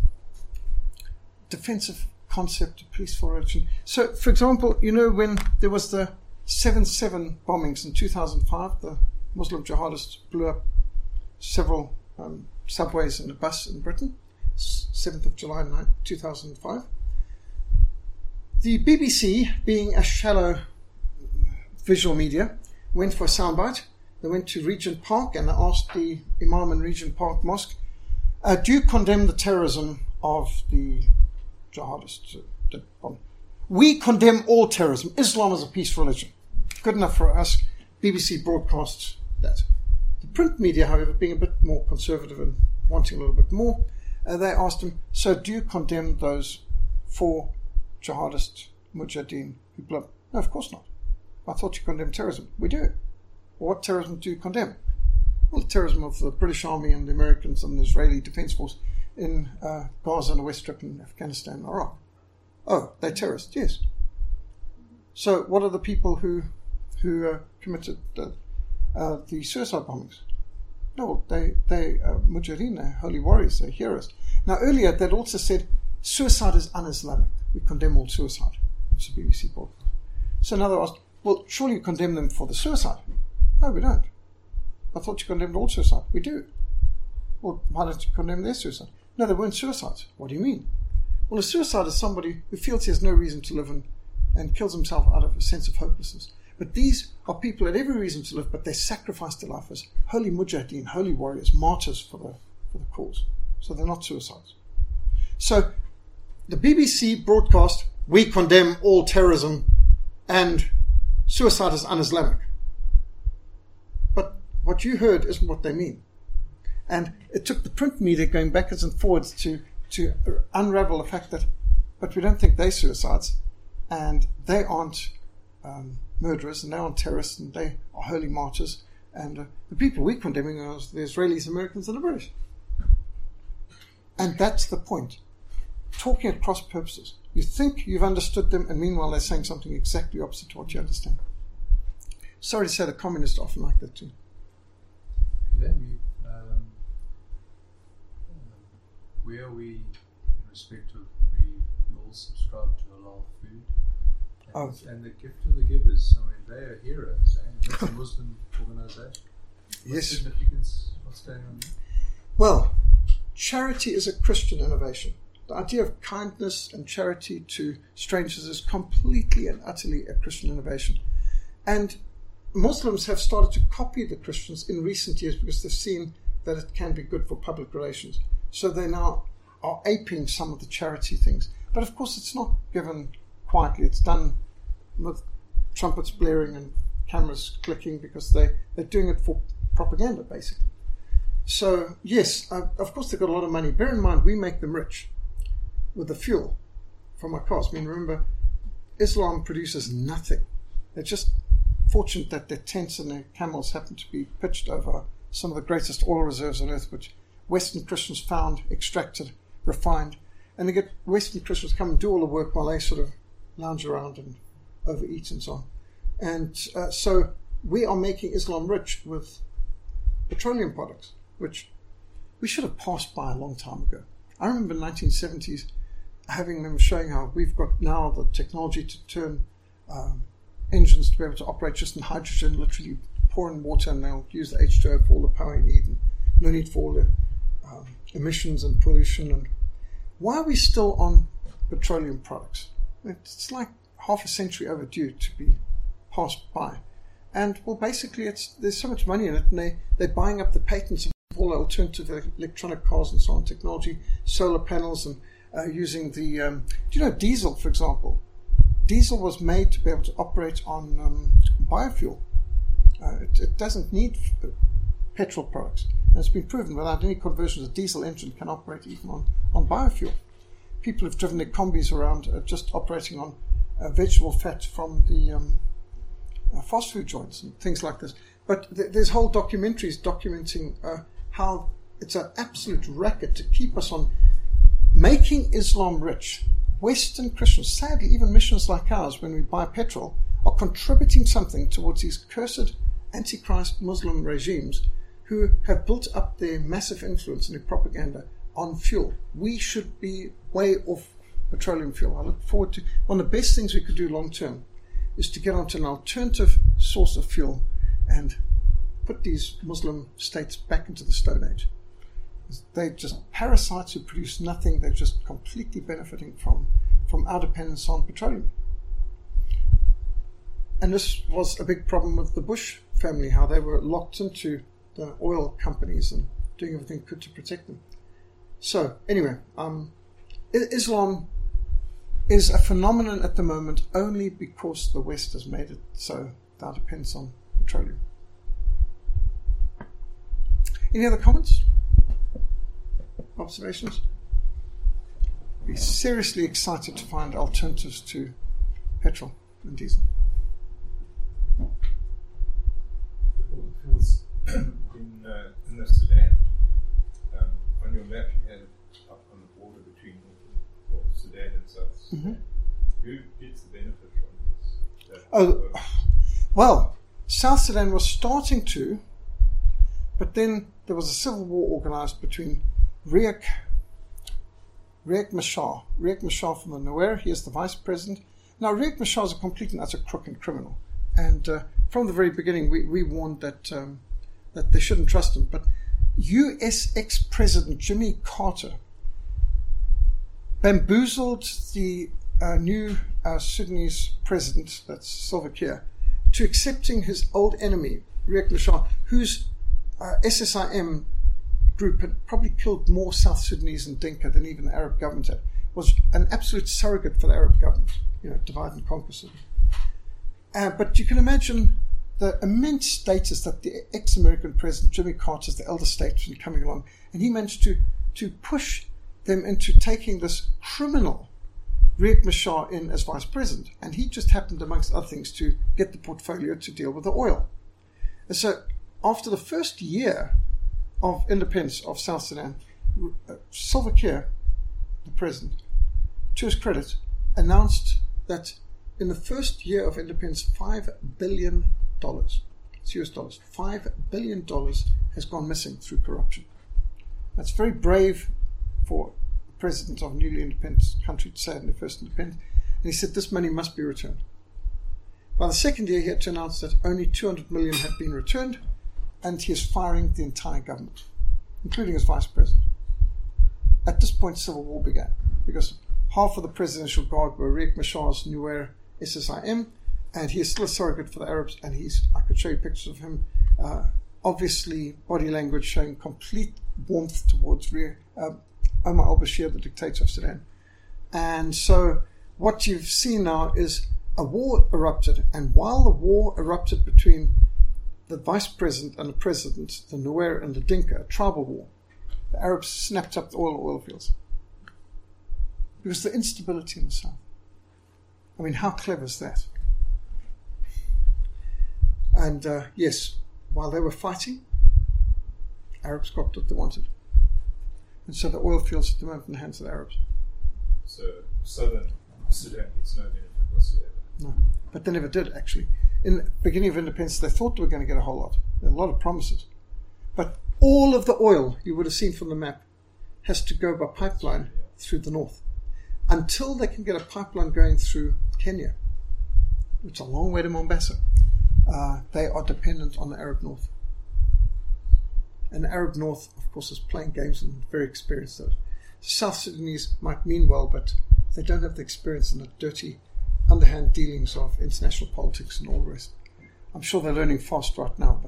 defensive concept, a peaceful religion. So, for example, when there was the 7/7 bombings in 2005, the Muslim jihadists blew up several subways and a bus in Britain, 7th of July 2005. The BBC, being a shallow visual media, went for a soundbite. They went to Regent Park and asked the Imam in Regent Park Mosque, do you condemn the terrorism of the jihadists? We condemn all terrorism. Islam is a peace religion. Good enough for us. BBC broadcasts that. The print media, however, being a bit more conservative and wanting a little bit more, they asked him, so do you condemn those 4 jihadist mujahideen who blew up? No, of course not. I thought you condemned terrorism. We do. Well, what terrorism do you condemn? Well, the terrorism of the British Army and the Americans and the Israeli Defense Force in Gaza and the West Strip and Afghanistan and Iraq. Oh, they're terrorists, yes. So what are the people who committed the suicide bombings? No, they mujahideen, they're holy warriors, they're heroes. Now earlier they'd also said suicide is un-Islamic. We condemn all suicide. It's a BBC broadcast. So now they asked, well, surely you condemn them for the suicide. No, we don't. I thought you condemned all suicide. We do. Well, why don't you condemn their suicide? No, they weren't suicides. What do you mean? Well, a suicide is somebody who feels he has no reason to live and kills himself out of a sense of hopelessness. But these are people that had every reason to live, but they sacrificed their life as holy mujahideen, holy warriors, martyrs for the cause. So they're not suicides. So the BBC broadcast, we condemn all terrorism and suicide is un-Islamic. But what you heard isn't what they mean. And it took the print media going backwards and forwards to unravel the fact that, but we don't think they're suicides, and they aren't murderers, and they aren't terrorists, and they are holy martyrs, and the people we're condemning are the Israelis, Americans, and the British. And that's the point. Talking at cross purposes. You think you've understood them, and meanwhile they're saying something exactly opposite to what you understand. Sorry to say the communists are often like that too. Yeah, where are we in respect of we all subscribe to halal food? And the gift of the givers, I mean, they are heroes. That's a Muslim organisation. What's significance? What's going on there? Well, charity is a Christian innovation. The idea of kindness and charity to strangers is completely and utterly a Christian innovation. And Muslims have started to copy the Christians in recent years because they've seen that it can be good for public relations. So they now are aping some of the charity things. But of course it's not given quietly. It's done with trumpets blaring and cameras clicking because they're doing it for propaganda, basically. So yes, of course they've got a lot of money. Bear in mind, we make them rich with the fuel from our cars. I mean, remember, Islam produces nothing. They're just fortunate that their tents and their camels happen to be pitched over some of the greatest oil reserves on earth, which Western Christians found, extracted, refined, and they get Western Christians come and do all the work while they sort of lounge around and overeat and so on. And so we are making Islam rich with petroleum products, which we should have passed by a long time ago. I remember in the 1970s having them showing how we've got now the technology to turn engines to be able to operate just in hydrogen, literally pour in water and they'll use the H2O for all the power you need and no need for all the emissions and pollution. And why are we still on petroleum products? It's like half a century overdue to be passed by. And well, basically there's so much money in it, and they're buying up the patents of all alternative electronic cars and so on, technology, solar panels, and using the do you know diesel, for example? Diesel was made to be able to operate on biofuel. It doesn't need petrol products. And it's been proven without any conversions, a diesel engine can operate even on biofuel. People have driven their combis around just operating on vegetable fat from the fast food joints and things like this. But there's whole documentaries documenting how it's an absolute racket to keep us on making Islam rich. Western Christians, sadly, even missions like ours, when we buy petrol, are contributing something towards these cursed antichrist Muslim regimes who have built up their massive influence and their propaganda on fuel. We should be way off petroleum fuel. I look forward to one of the best things we could do long term is to get onto an alternative source of fuel and put these Muslim states back into the Stone Age. They're just parasites who produce nothing. They're just completely benefiting from our dependence on petroleum. And this was a big problem with the Bush family, how they were locked into the oil companies and doing everything they could to protect them. So anyway, Islam is a phenomenon at the moment only because the West has made it so that depends on petroleum. Any other comments? Observations? Be seriously excited to find alternatives to petrol and diesel. Feels in the Sudan, on your map you had up on the border between Sudan and South Sudan. Mm-hmm. Who gets the benefit from this? Well, South Sudan was starting to, but then there was a civil war organized between Riek Machar from the Nuer. He is the vice president. Now, Riek Machar is a complete and utter crook and criminal. And from the very beginning, we warned that that they shouldn't trust him. But US ex-president Jimmy Carter bamboozled the new Sudanese president, that's Salva Kiir, to accepting his old enemy, Riek Machar, whose SSIM group had probably killed more South Sudanese and Dinka than even the Arab government had, was an absolute surrogate for the Arab government, divide and conquer. But you can imagine the immense status that the ex-American president, Jimmy Carter, the elder statesman, coming along, and he managed to push them into taking this criminal Riek Machar in as vice president. And he just happened, amongst other things, to get the portfolio to deal with the oil. And so after the first year of independence of South Sudan, Salva Kiir, the president, to his credit, announced that in the first year of independence, $5 billion, it's US dollars, $5 billion has gone missing through corruption. That's very brave for the president of a newly independent country to say in the first independence. And he said this money must be returned. By the second year, he had to announce that only 200 million had been returned, and he is firing the entire government, including his vice president. At this point, civil war began, because half of the presidential guard were Riek Machar's Nuer SSIM, and he is still a surrogate for the Arabs, and I could show you pictures of him, obviously body language showing complete warmth towards Omar al-Bashir, the dictator of Sudan. And so what you've seen now is a war erupted, and while the war erupted between the vice president and the president, the Nuer and the Dinka, a tribal war, the Arabs snapped up the oil fields. Because the instability in the south. I mean, how clever is that? And yes, while they were fighting, Arabs got what they wanted. And so the oil fields at the moment in the hands of the Arabs. So southern Sudan gets no benefit whatsoever. No, but they never did, actually. In the beginning of independence, they thought they were going to get a whole lot. There were a lot of promises. But all of the oil you would have seen from the map has to go by pipeline through the north. Until they can get a pipeline going through Kenya, it's a long way to Mombasa, they are dependent on the Arab North. And the Arab North, of course, is playing games and very experienced at it. South Sudanese might mean well, but they don't have the experience in the dirty, underhand dealings of international politics and all the rest. I'm sure they're learning fast right now,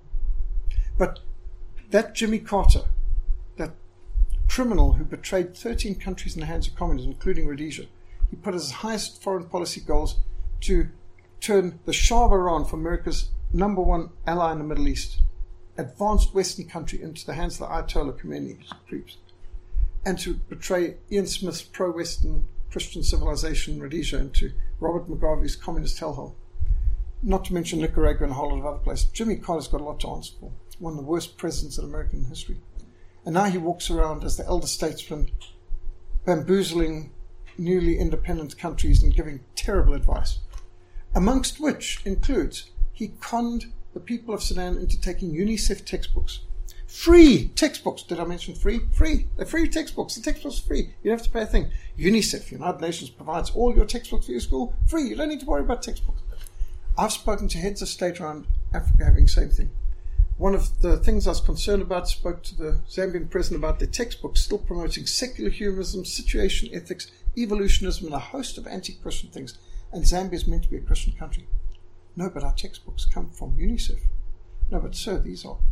but that Jimmy Carter, that criminal who betrayed 13 countries in the hands of communism, including Rhodesia, he put as his highest foreign policy goals to turn the Shah of Iran from America's number one ally in the Middle East, advanced Western country, into the hands of the Ayatollah Khomeini creeps, and to betray Ian Smith's pro-Western Christian civilization in Rhodesia into Robert Mugabe's communist hellhole. Not to mention Nicaragua and a whole lot of other places. Jimmy Carter's got a lot to answer for. One of the worst presidents in American history. And now he walks around as the elder statesman, bamboozling newly independent countries and giving terrible advice. Amongst which includes, he conned the people of Sudan into taking UNICEF textbooks. Free textbooks. Did I mention free? Free. They're free textbooks. The textbooks are free. You don't have to pay a thing. UNICEF, United Nations, provides all your textbooks for your school free. You don't need to worry about textbooks. I've spoken to heads of state around Africa having the same thing. One of the things I was concerned about, spoke to the Zambian president about their textbooks still promoting secular humanism, situation ethics, evolutionism, and a host of anti-Christian things. And Zambia is meant to be a Christian country. No, but our textbooks come from UNICEF. No, but sir, these are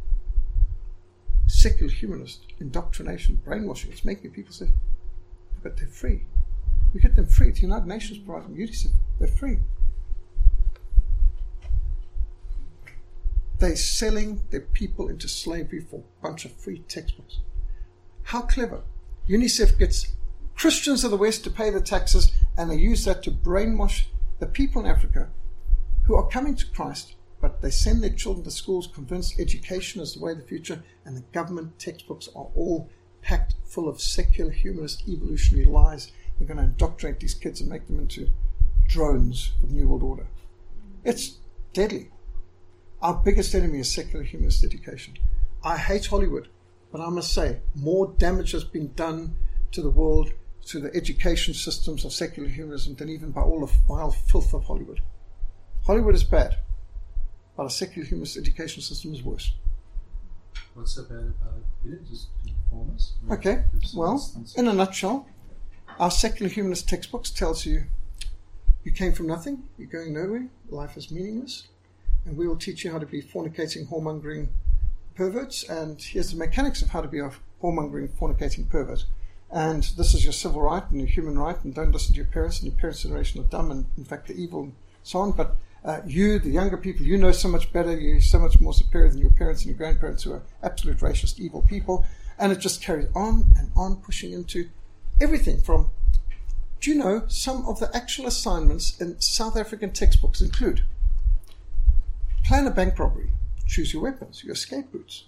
secular humanist indoctrination, brainwashing. It's making people say, but they're free. We get them free. The United Nations provides them. UNICEF, they're free. They're selling their people into slavery for a bunch of free textbooks. How clever. UNICEF gets Christians of the West to pay the taxes, and they use that to brainwash the people in Africa who are coming to Christ, but they send their children to schools convinced education is the way of the future, and the government textbooks are all packed full of secular, humanist, evolutionary lies. They're going to indoctrinate these kids and make them into drones for the New World Order. It's deadly. Our biggest enemy is secular humanist education. I hate Hollywood, but I must say, more damage has been done to the world, to the education systems of secular humanism than even by all the vile filth of Hollywood. Hollywood is bad, but a secular humanist education system is worse. What's so bad about it? You didn't just inform us. Okay, well, in a nutshell, our secular humanist textbooks tells you you came from nothing, you're going nowhere, life is meaningless, and we will teach you how to be fornicating, whoremongering perverts, and here's the mechanics of how to be a whoremongering, fornicating pervert. And this is your civil right and your human right, and don't listen to your parents, and your parents' generation are dumb and, in fact, they're evil and so on. But you, the younger people, you know so much better, you're so much more superior than your parents and your grandparents, who are absolute racist, evil people. And it just carries on and on, pushing into everything from, do you know, some of the actual assignments in South African textbooks include plan a bank robbery, choose your weapons, your escape routes,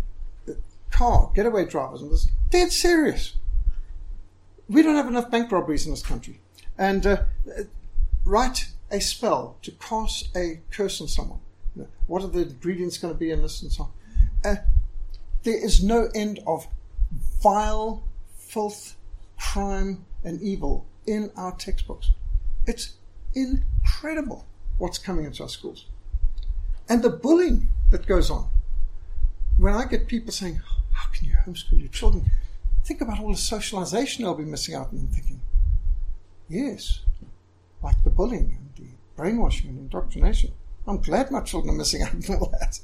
car, getaway drivers, and this. Dead serious. We don't have enough bank robberies in this country. And write a spell to cast a curse on someone. What are the ingredients going to be in this and so on? There is no end of vile filth, crime, and evil in our textbooks. It's incredible what's coming into our schools. And the bullying that goes on. When I get people saying, how can you homeschool your children? Think about all the socialization they'll be missing out on. And thinking, yes, like the bullying and the brainwashing and indoctrination. I'm glad my children are missing out on all that.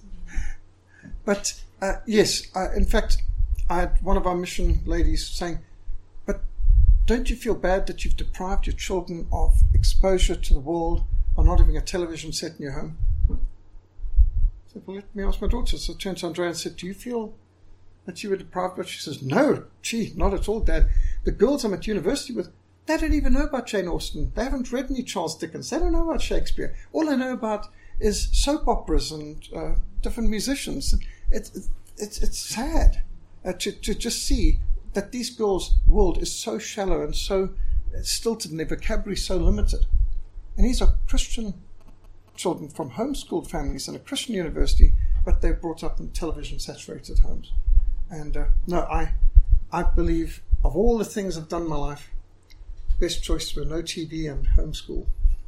But yes, in fact, I had one of our mission ladies saying, but don't you feel bad that you've deprived your children of exposure to the world by not having a television set in your home? I said, well, let me ask my daughter. So I turned to Andrea and said, do you feel that you were deprived? But she says, no, gee, not at all, Dad. The girls I'm at university with, they don't even know about Jane Austen. They haven't read any Charles Dickens. They don't know about Shakespeare. All they know about is soap operas and different musicians. It's sad to just see that these girls' world is so shallow and so stilted and their vocabulary so limited. And these are Christian children from homeschooled families in a Christian university, but they're brought up in television-saturated homes. And no, I believe of all the things I've done in my life, best choice were no TV and homeschool.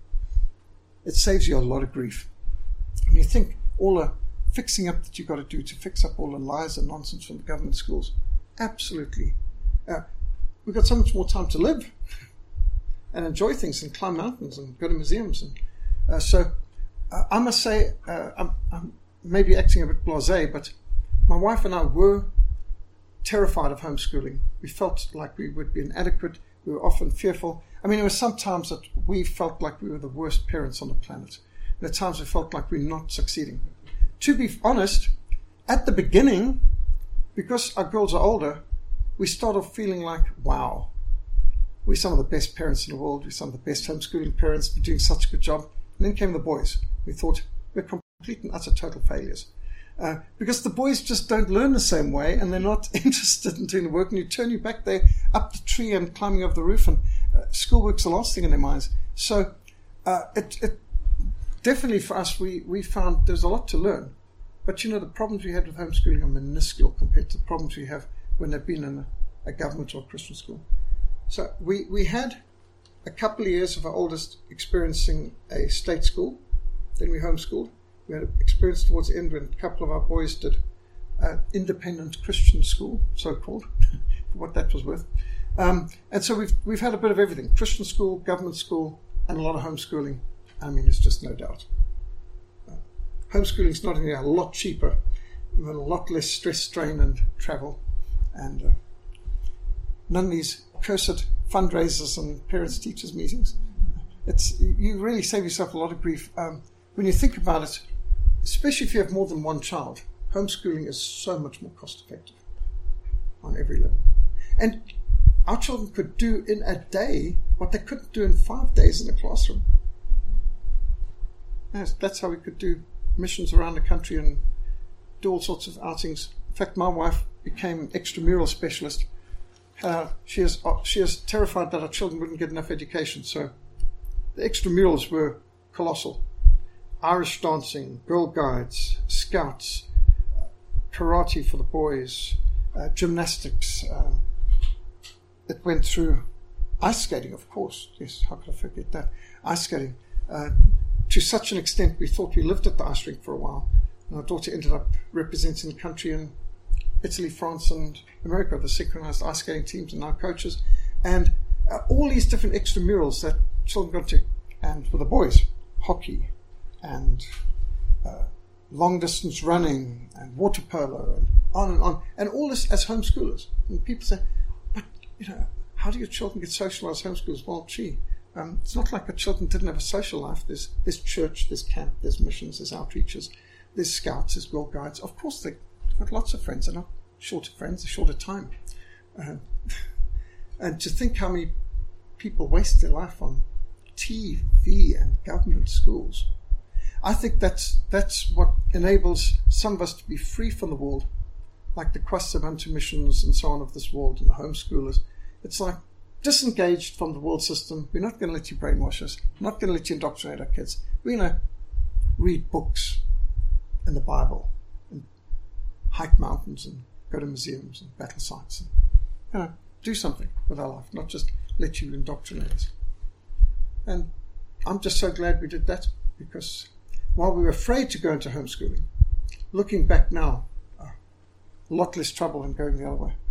It saves you a lot of grief. And you think all the fixing up that you've got to do to fix up all the lies and nonsense from the government schools, absolutely. We've got so much more time to live and enjoy things and climb mountains and go to museums. And so I must say, I'm maybe acting a bit blasé, but my wife and I were terrified of homeschooling. We felt like we would be inadequate. We were often fearful. I mean, there were some times that we felt like we were the worst parents on the planet. There are times we felt like we were not succeeding. To be honest, at the beginning, because our girls are older, we start off feeling like, wow, we're some of the best parents in the world. We're some of the best homeschooling parents. We're doing such a good job. And then came the boys. We thought, we're complete and utter total failures. Because the boys just don't learn the same way, and they're not interested in doing the work, and you turn you back there up the tree and climbing over the roof, and schoolwork's the last thing in their minds. So it definitely for us, we found there's a lot to learn. But you know, the problems we had with homeschooling are minuscule compared to the problems we have when they've been in a government or a Christian school. So we had a couple of years of our oldest experiencing a state school, then we homeschooled. We had experience towards the end when a couple of our boys did independent Christian school, so-called, for what that was worth. And so we've had a bit of everything: Christian school, government school, and a lot of homeschooling. I mean, there's just no doubt. Homeschooling is not only a lot cheaper, but a lot less stress, strain, and travel, and none of these cursed fundraisers and parents-teachers meetings. You really save yourself a lot of grief. When you think about it, especially if you have more than one child, homeschooling is so much more cost-effective on every level. And our children could do in a day what they couldn't do in 5 days in a classroom. Yes, that's how we could do missions around the country and do all sorts of outings. In fact, my wife became an extramural specialist. She is terrified that our children wouldn't get enough education, so the extramurals were colossal. Irish dancing, Girl Guides, Scouts, karate for the boys, gymnastics. It went through ice skating, of course. Yes, how could I forget that? Ice skating. To such an extent, we thought we lived at the ice rink for a while. And our daughter ended up representing the country in Italy, France, and America, the synchronized ice skating teams and our coaches. And all these different extramurals that children got to. And for the boys, hockey and long distance running and water polo and on, and all this as homeschoolers. And people say, but how do your children get social as homeschoolers? Well, it's not like the children didn't have a social life. There's church, there's camp, there's missions, there's outreaches, there's scouts, there's Girl Guides. Of course, they've got lots of friends. They're not short of friends, they're short of time. And to think how many people waste their life on TV and government schools. I think that's what enables some of us to be free from the world, like the Kwasibantu missions and so on of this world and the homeschoolers. It's like disengaged from the world system. We're not going to let you brainwash us. We're not going to let you indoctrinate our kids. We're going to read books and the Bible and hike mountains and go to museums and battle sites and do something with our life, not just let you indoctrinate us. And I'm just so glad we did that, because while we were afraid to go into homeschooling, looking back now, a lot less trouble than going the other way.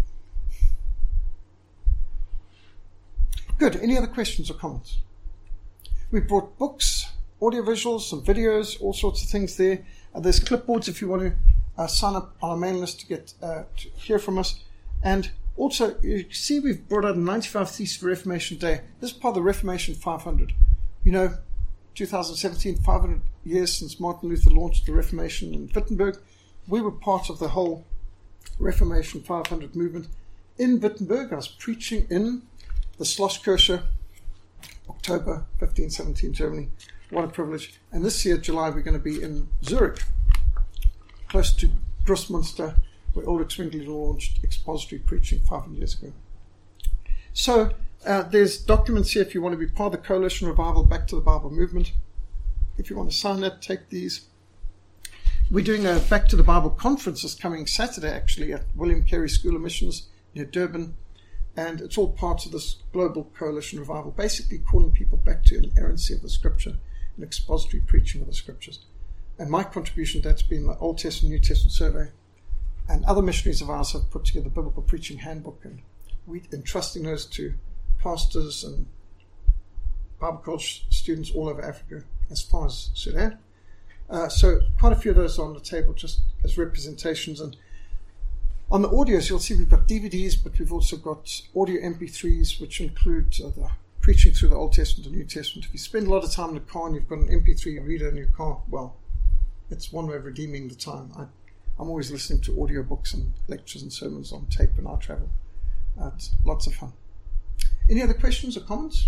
Good. Any other questions or comments? We brought books, audiovisuals, some videos, all sorts of things there. There's clipboards if you want to sign up on our mailing list to get to hear from us. And also, you see we've brought out 95 Theses for Reformation Day. This is part of the Reformation 500. 2017, 500 years since Martin Luther launched the Reformation in Wittenberg. We were part of the whole Reformation 500 movement in Wittenberg. I was preaching in the Schlosskirche, October 1517, Germany. What a privilege. And this year, July, we're going to be in Zurich, close to Grossmünster, where Ulrich Zwingli launched expository preaching 500 years ago. So there's documents here if you want to be part of the Coalition Revival Back to the Bible movement. If you want to sign that, take these. We're doing a Back to the Bible conference this coming Saturday, actually, at William Carey School of Missions near Durban. And it's all part of this global Coalition Revival, basically calling people back to inerrancy of the Scripture and expository preaching of the Scriptures. And my contribution to that's been the Old Testament, New Testament survey. And other missionaries of ours have put together the Biblical Preaching Handbook, and we're entrusting those to pastors and Bible college students all over Africa, as far as Sudan. So quite a few of those are on the table just as representations. And on the audios, you'll see we've got DVDs, but we've also got audio MP3s, which include the preaching through the Old Testament and New Testament. If you spend a lot of time in the car and you've got an MP3 reader in your car, well, it's one way of redeeming the time. I'm always listening to audiobooks and lectures and sermons on tape when I travel. It's lots of fun. Any other questions or comments?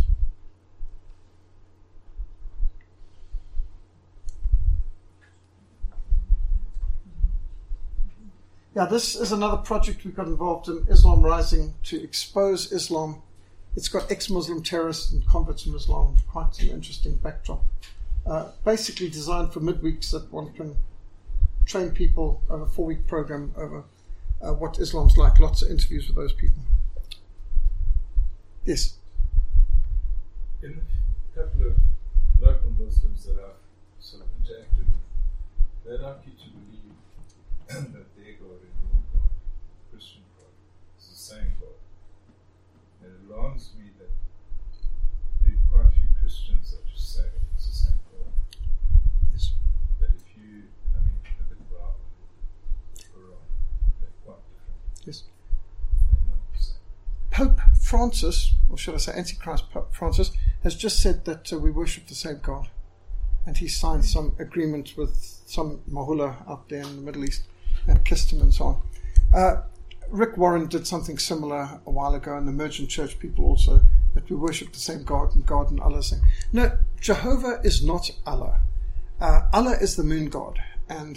Yeah, this is another project we got involved in, Islam Rising, to expose Islam. It's got ex-Muslim terrorists and converts from Islam, quite an interesting backdrop. Basically designed for midweeks that one can train people over a 4-week program over what Islam's like. Lots of interviews with those people. Yes? In a couple of local Muslims that I've sort of interacted with, they like you to believe that their God and your God, Christian God, is the same God. And it alarms me that there are quite a few Christians that just say it's the same God. Yes. That if you come in look at the Bible, the Quran, they're quite different. Yes. They're not the same. Pope Francis, or should I say Antichrist Pope Francis, has just said that we worship the same God. And he signed some agreement with some Mahula out there in the Middle East and kissed him and so on. Rick Warren did something similar a while ago, and the Emergent Church people also, that we worship the same God and Allah is the same. No, Jehovah is not Allah. Allah is the moon god. And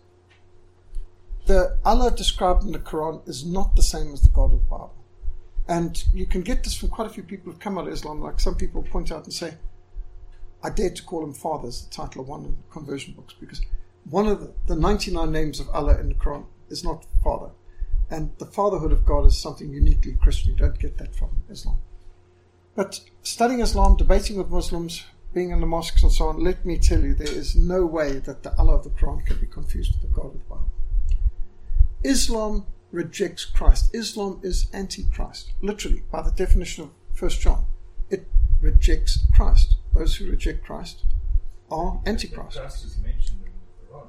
the Allah described in the Quran is not the same as the God of the Bible. And you can get this from quite a few people who've come out of Islam. Like some people point out and say, I dare to call him Father, is the title of one of the conversion books, because one of the 99 names of Allah in the Quran is not Father. And the fatherhood of God is something uniquely Christian. You don't get that from Islam. But studying Islam, debating with Muslims, being in the mosques and so on, let me tell you, there is no way that the Allah of the Quran can be confused with the God of the Bible. Islam rejects Christ. Islam is anti-Christ. Literally, by the definition of 1 John, it rejects Christ. Those who reject Christ are anti-Christ. Christ is mentioned in the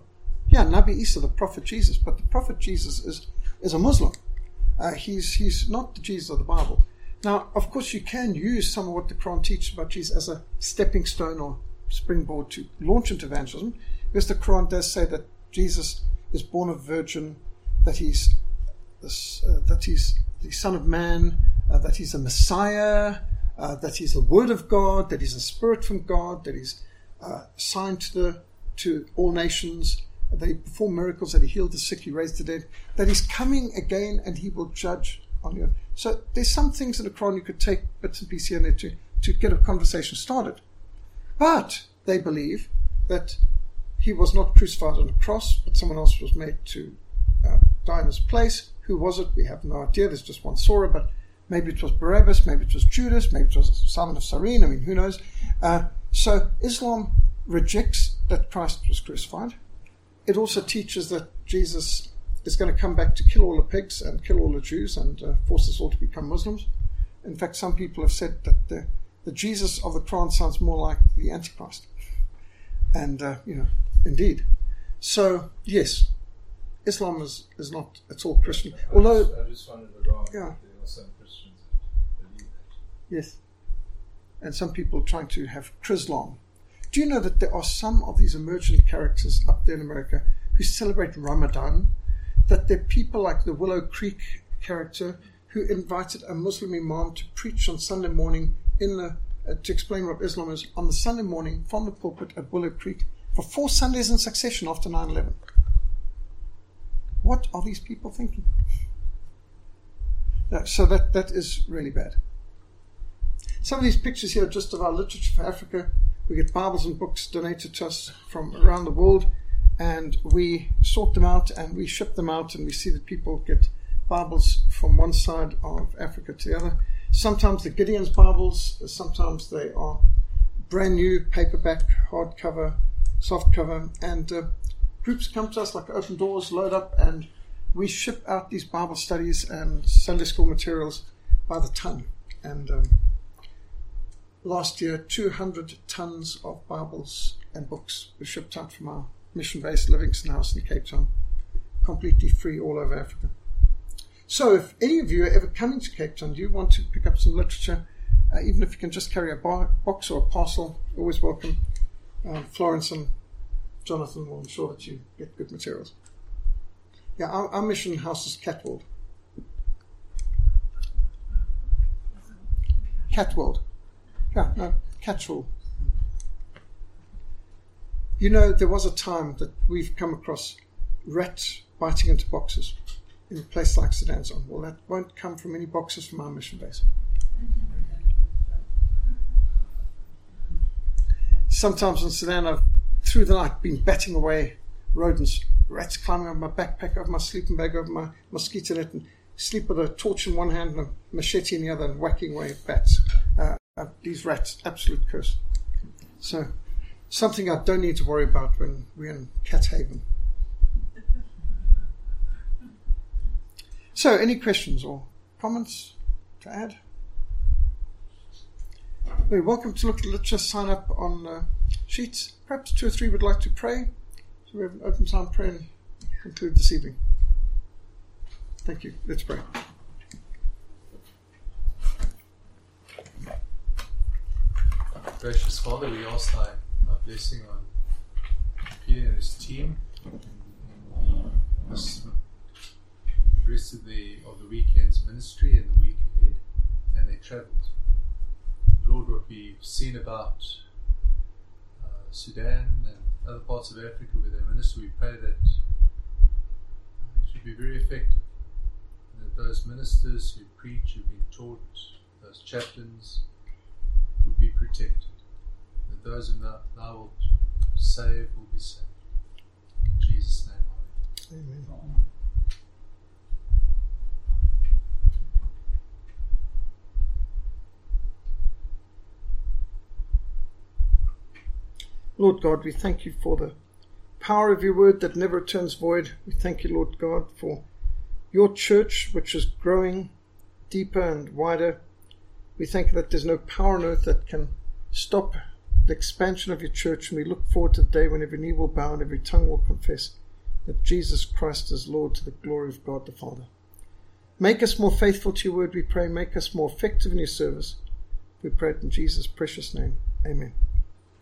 Nabi Isa, the Prophet Jesus, but the Prophet Jesus is a Muslim. He's not the Jesus of the Bible. Now, of course, you can use some of what the Quran teaches about Jesus as a stepping stone or springboard to launch into evangelism, because the Quran does say that Jesus is born of a virgin, that he's the Son of Man, that he's a Messiah, that he's the Word of God, that he's a Spirit from God, that he's assigned to all nations, that he performed miracles, that he healed the sick, he raised the dead, that he's coming again and he will judge on the earth. So there's some things in the Quran you could take bits and pieces here and there to get a conversation started. But they believe that he was not crucified on a cross, but someone else was made to die in his place. Who was it? We have no idea. There's just one surah, but maybe it was Barabbas, maybe it was Judas, maybe it was Simon of Cyrene. I mean, who knows? So Islam rejects that Christ was crucified. It also teaches that Jesus is going to come back to kill all the pigs and kill all the Jews and force us all to become Muslims. In fact, some people have said that the Jesus of the Quran sounds more like the Antichrist. And, indeed. So, yes, Islam is not at all Christian. Although, I just wanted to wrong. Yeah. There are some Christians that believe that. yes, and some people trying to have Chrislam. Do you know that there are some of these emergent characters up there in America who celebrate Ramadan? That there are people like the Willow Creek character who invited a Muslim imam to preach on Sunday morning to explain what Islam is on the Sunday morning from the pulpit at Willow Creek for 4 Sundays in succession after 9/11. What are these people thinking? So that is really bad. Some of these pictures here are just of our literature for Africa. We get Bibles and books donated to us from around the world, and we sort them out and we ship them out, and we see that people get Bibles from one side of Africa to the other. Sometimes they're Gideon's Bibles, sometimes they are brand new, paperback, hardcover, softcover, and groups come to us like Open Doors, load up, and we ship out these Bible studies and Sunday school materials by the ton. And last year, 200 tons of Bibles and books were shipped out from our mission-based Livingston House in Cape Town, completely free all over Africa. So if any of you are ever coming to Cape Town, you want to pick up some literature, even if you can just carry a box or a parcel, always welcome. Florence and Jonathan will ensure that you get good materials. Yeah, our mission house is Catworld. Catworld. Yeah, no, Catchall. You know, there was a time that we've come across rats biting into boxes in a place like Sudan. Well, that won't come from any boxes from our mission base. Sometimes in Sudan, I've, through the night, been batting away rodents, rats climbing over my backpack, over my sleeping bag, over my mosquito net, and sleep with a torch in one hand and a machete in the other and whacking away at bats. These rats, absolute curse. So, something I don't need to worry about when we're in Cat Haven. So, any questions or comments to add? You're welcome to look. Let's just sign up on sheets. Perhaps 2 or 3 would like to pray. So we have an open time prayer and conclude this evening. Thank you. Let's pray. Gracious Father, we ask thy blessing on Peter and his team in the rest of the weekend's ministry and the week ahead, and their travels. Lord, what we've seen about Sudan and other parts of Africa where they minister, we pray that it should be very effective, and that those ministers who preach, who've been taught, those chaplains, will be protected, that those whom thou wilt save will be saved. In Jesus' name, amen. Amen. Lord God, we thank you for the power of your word that never returns void. We thank you, Lord God, for your church, which is growing deeper and wider. We thank you that there's no power on earth that can stop the expansion of your church, and we look forward to the day when every knee will bow and every tongue will confess that Jesus Christ is Lord, to the glory of God the Father. Make us more faithful to your word, we pray. Make us more effective in your service. We pray it in Jesus' precious name. Amen.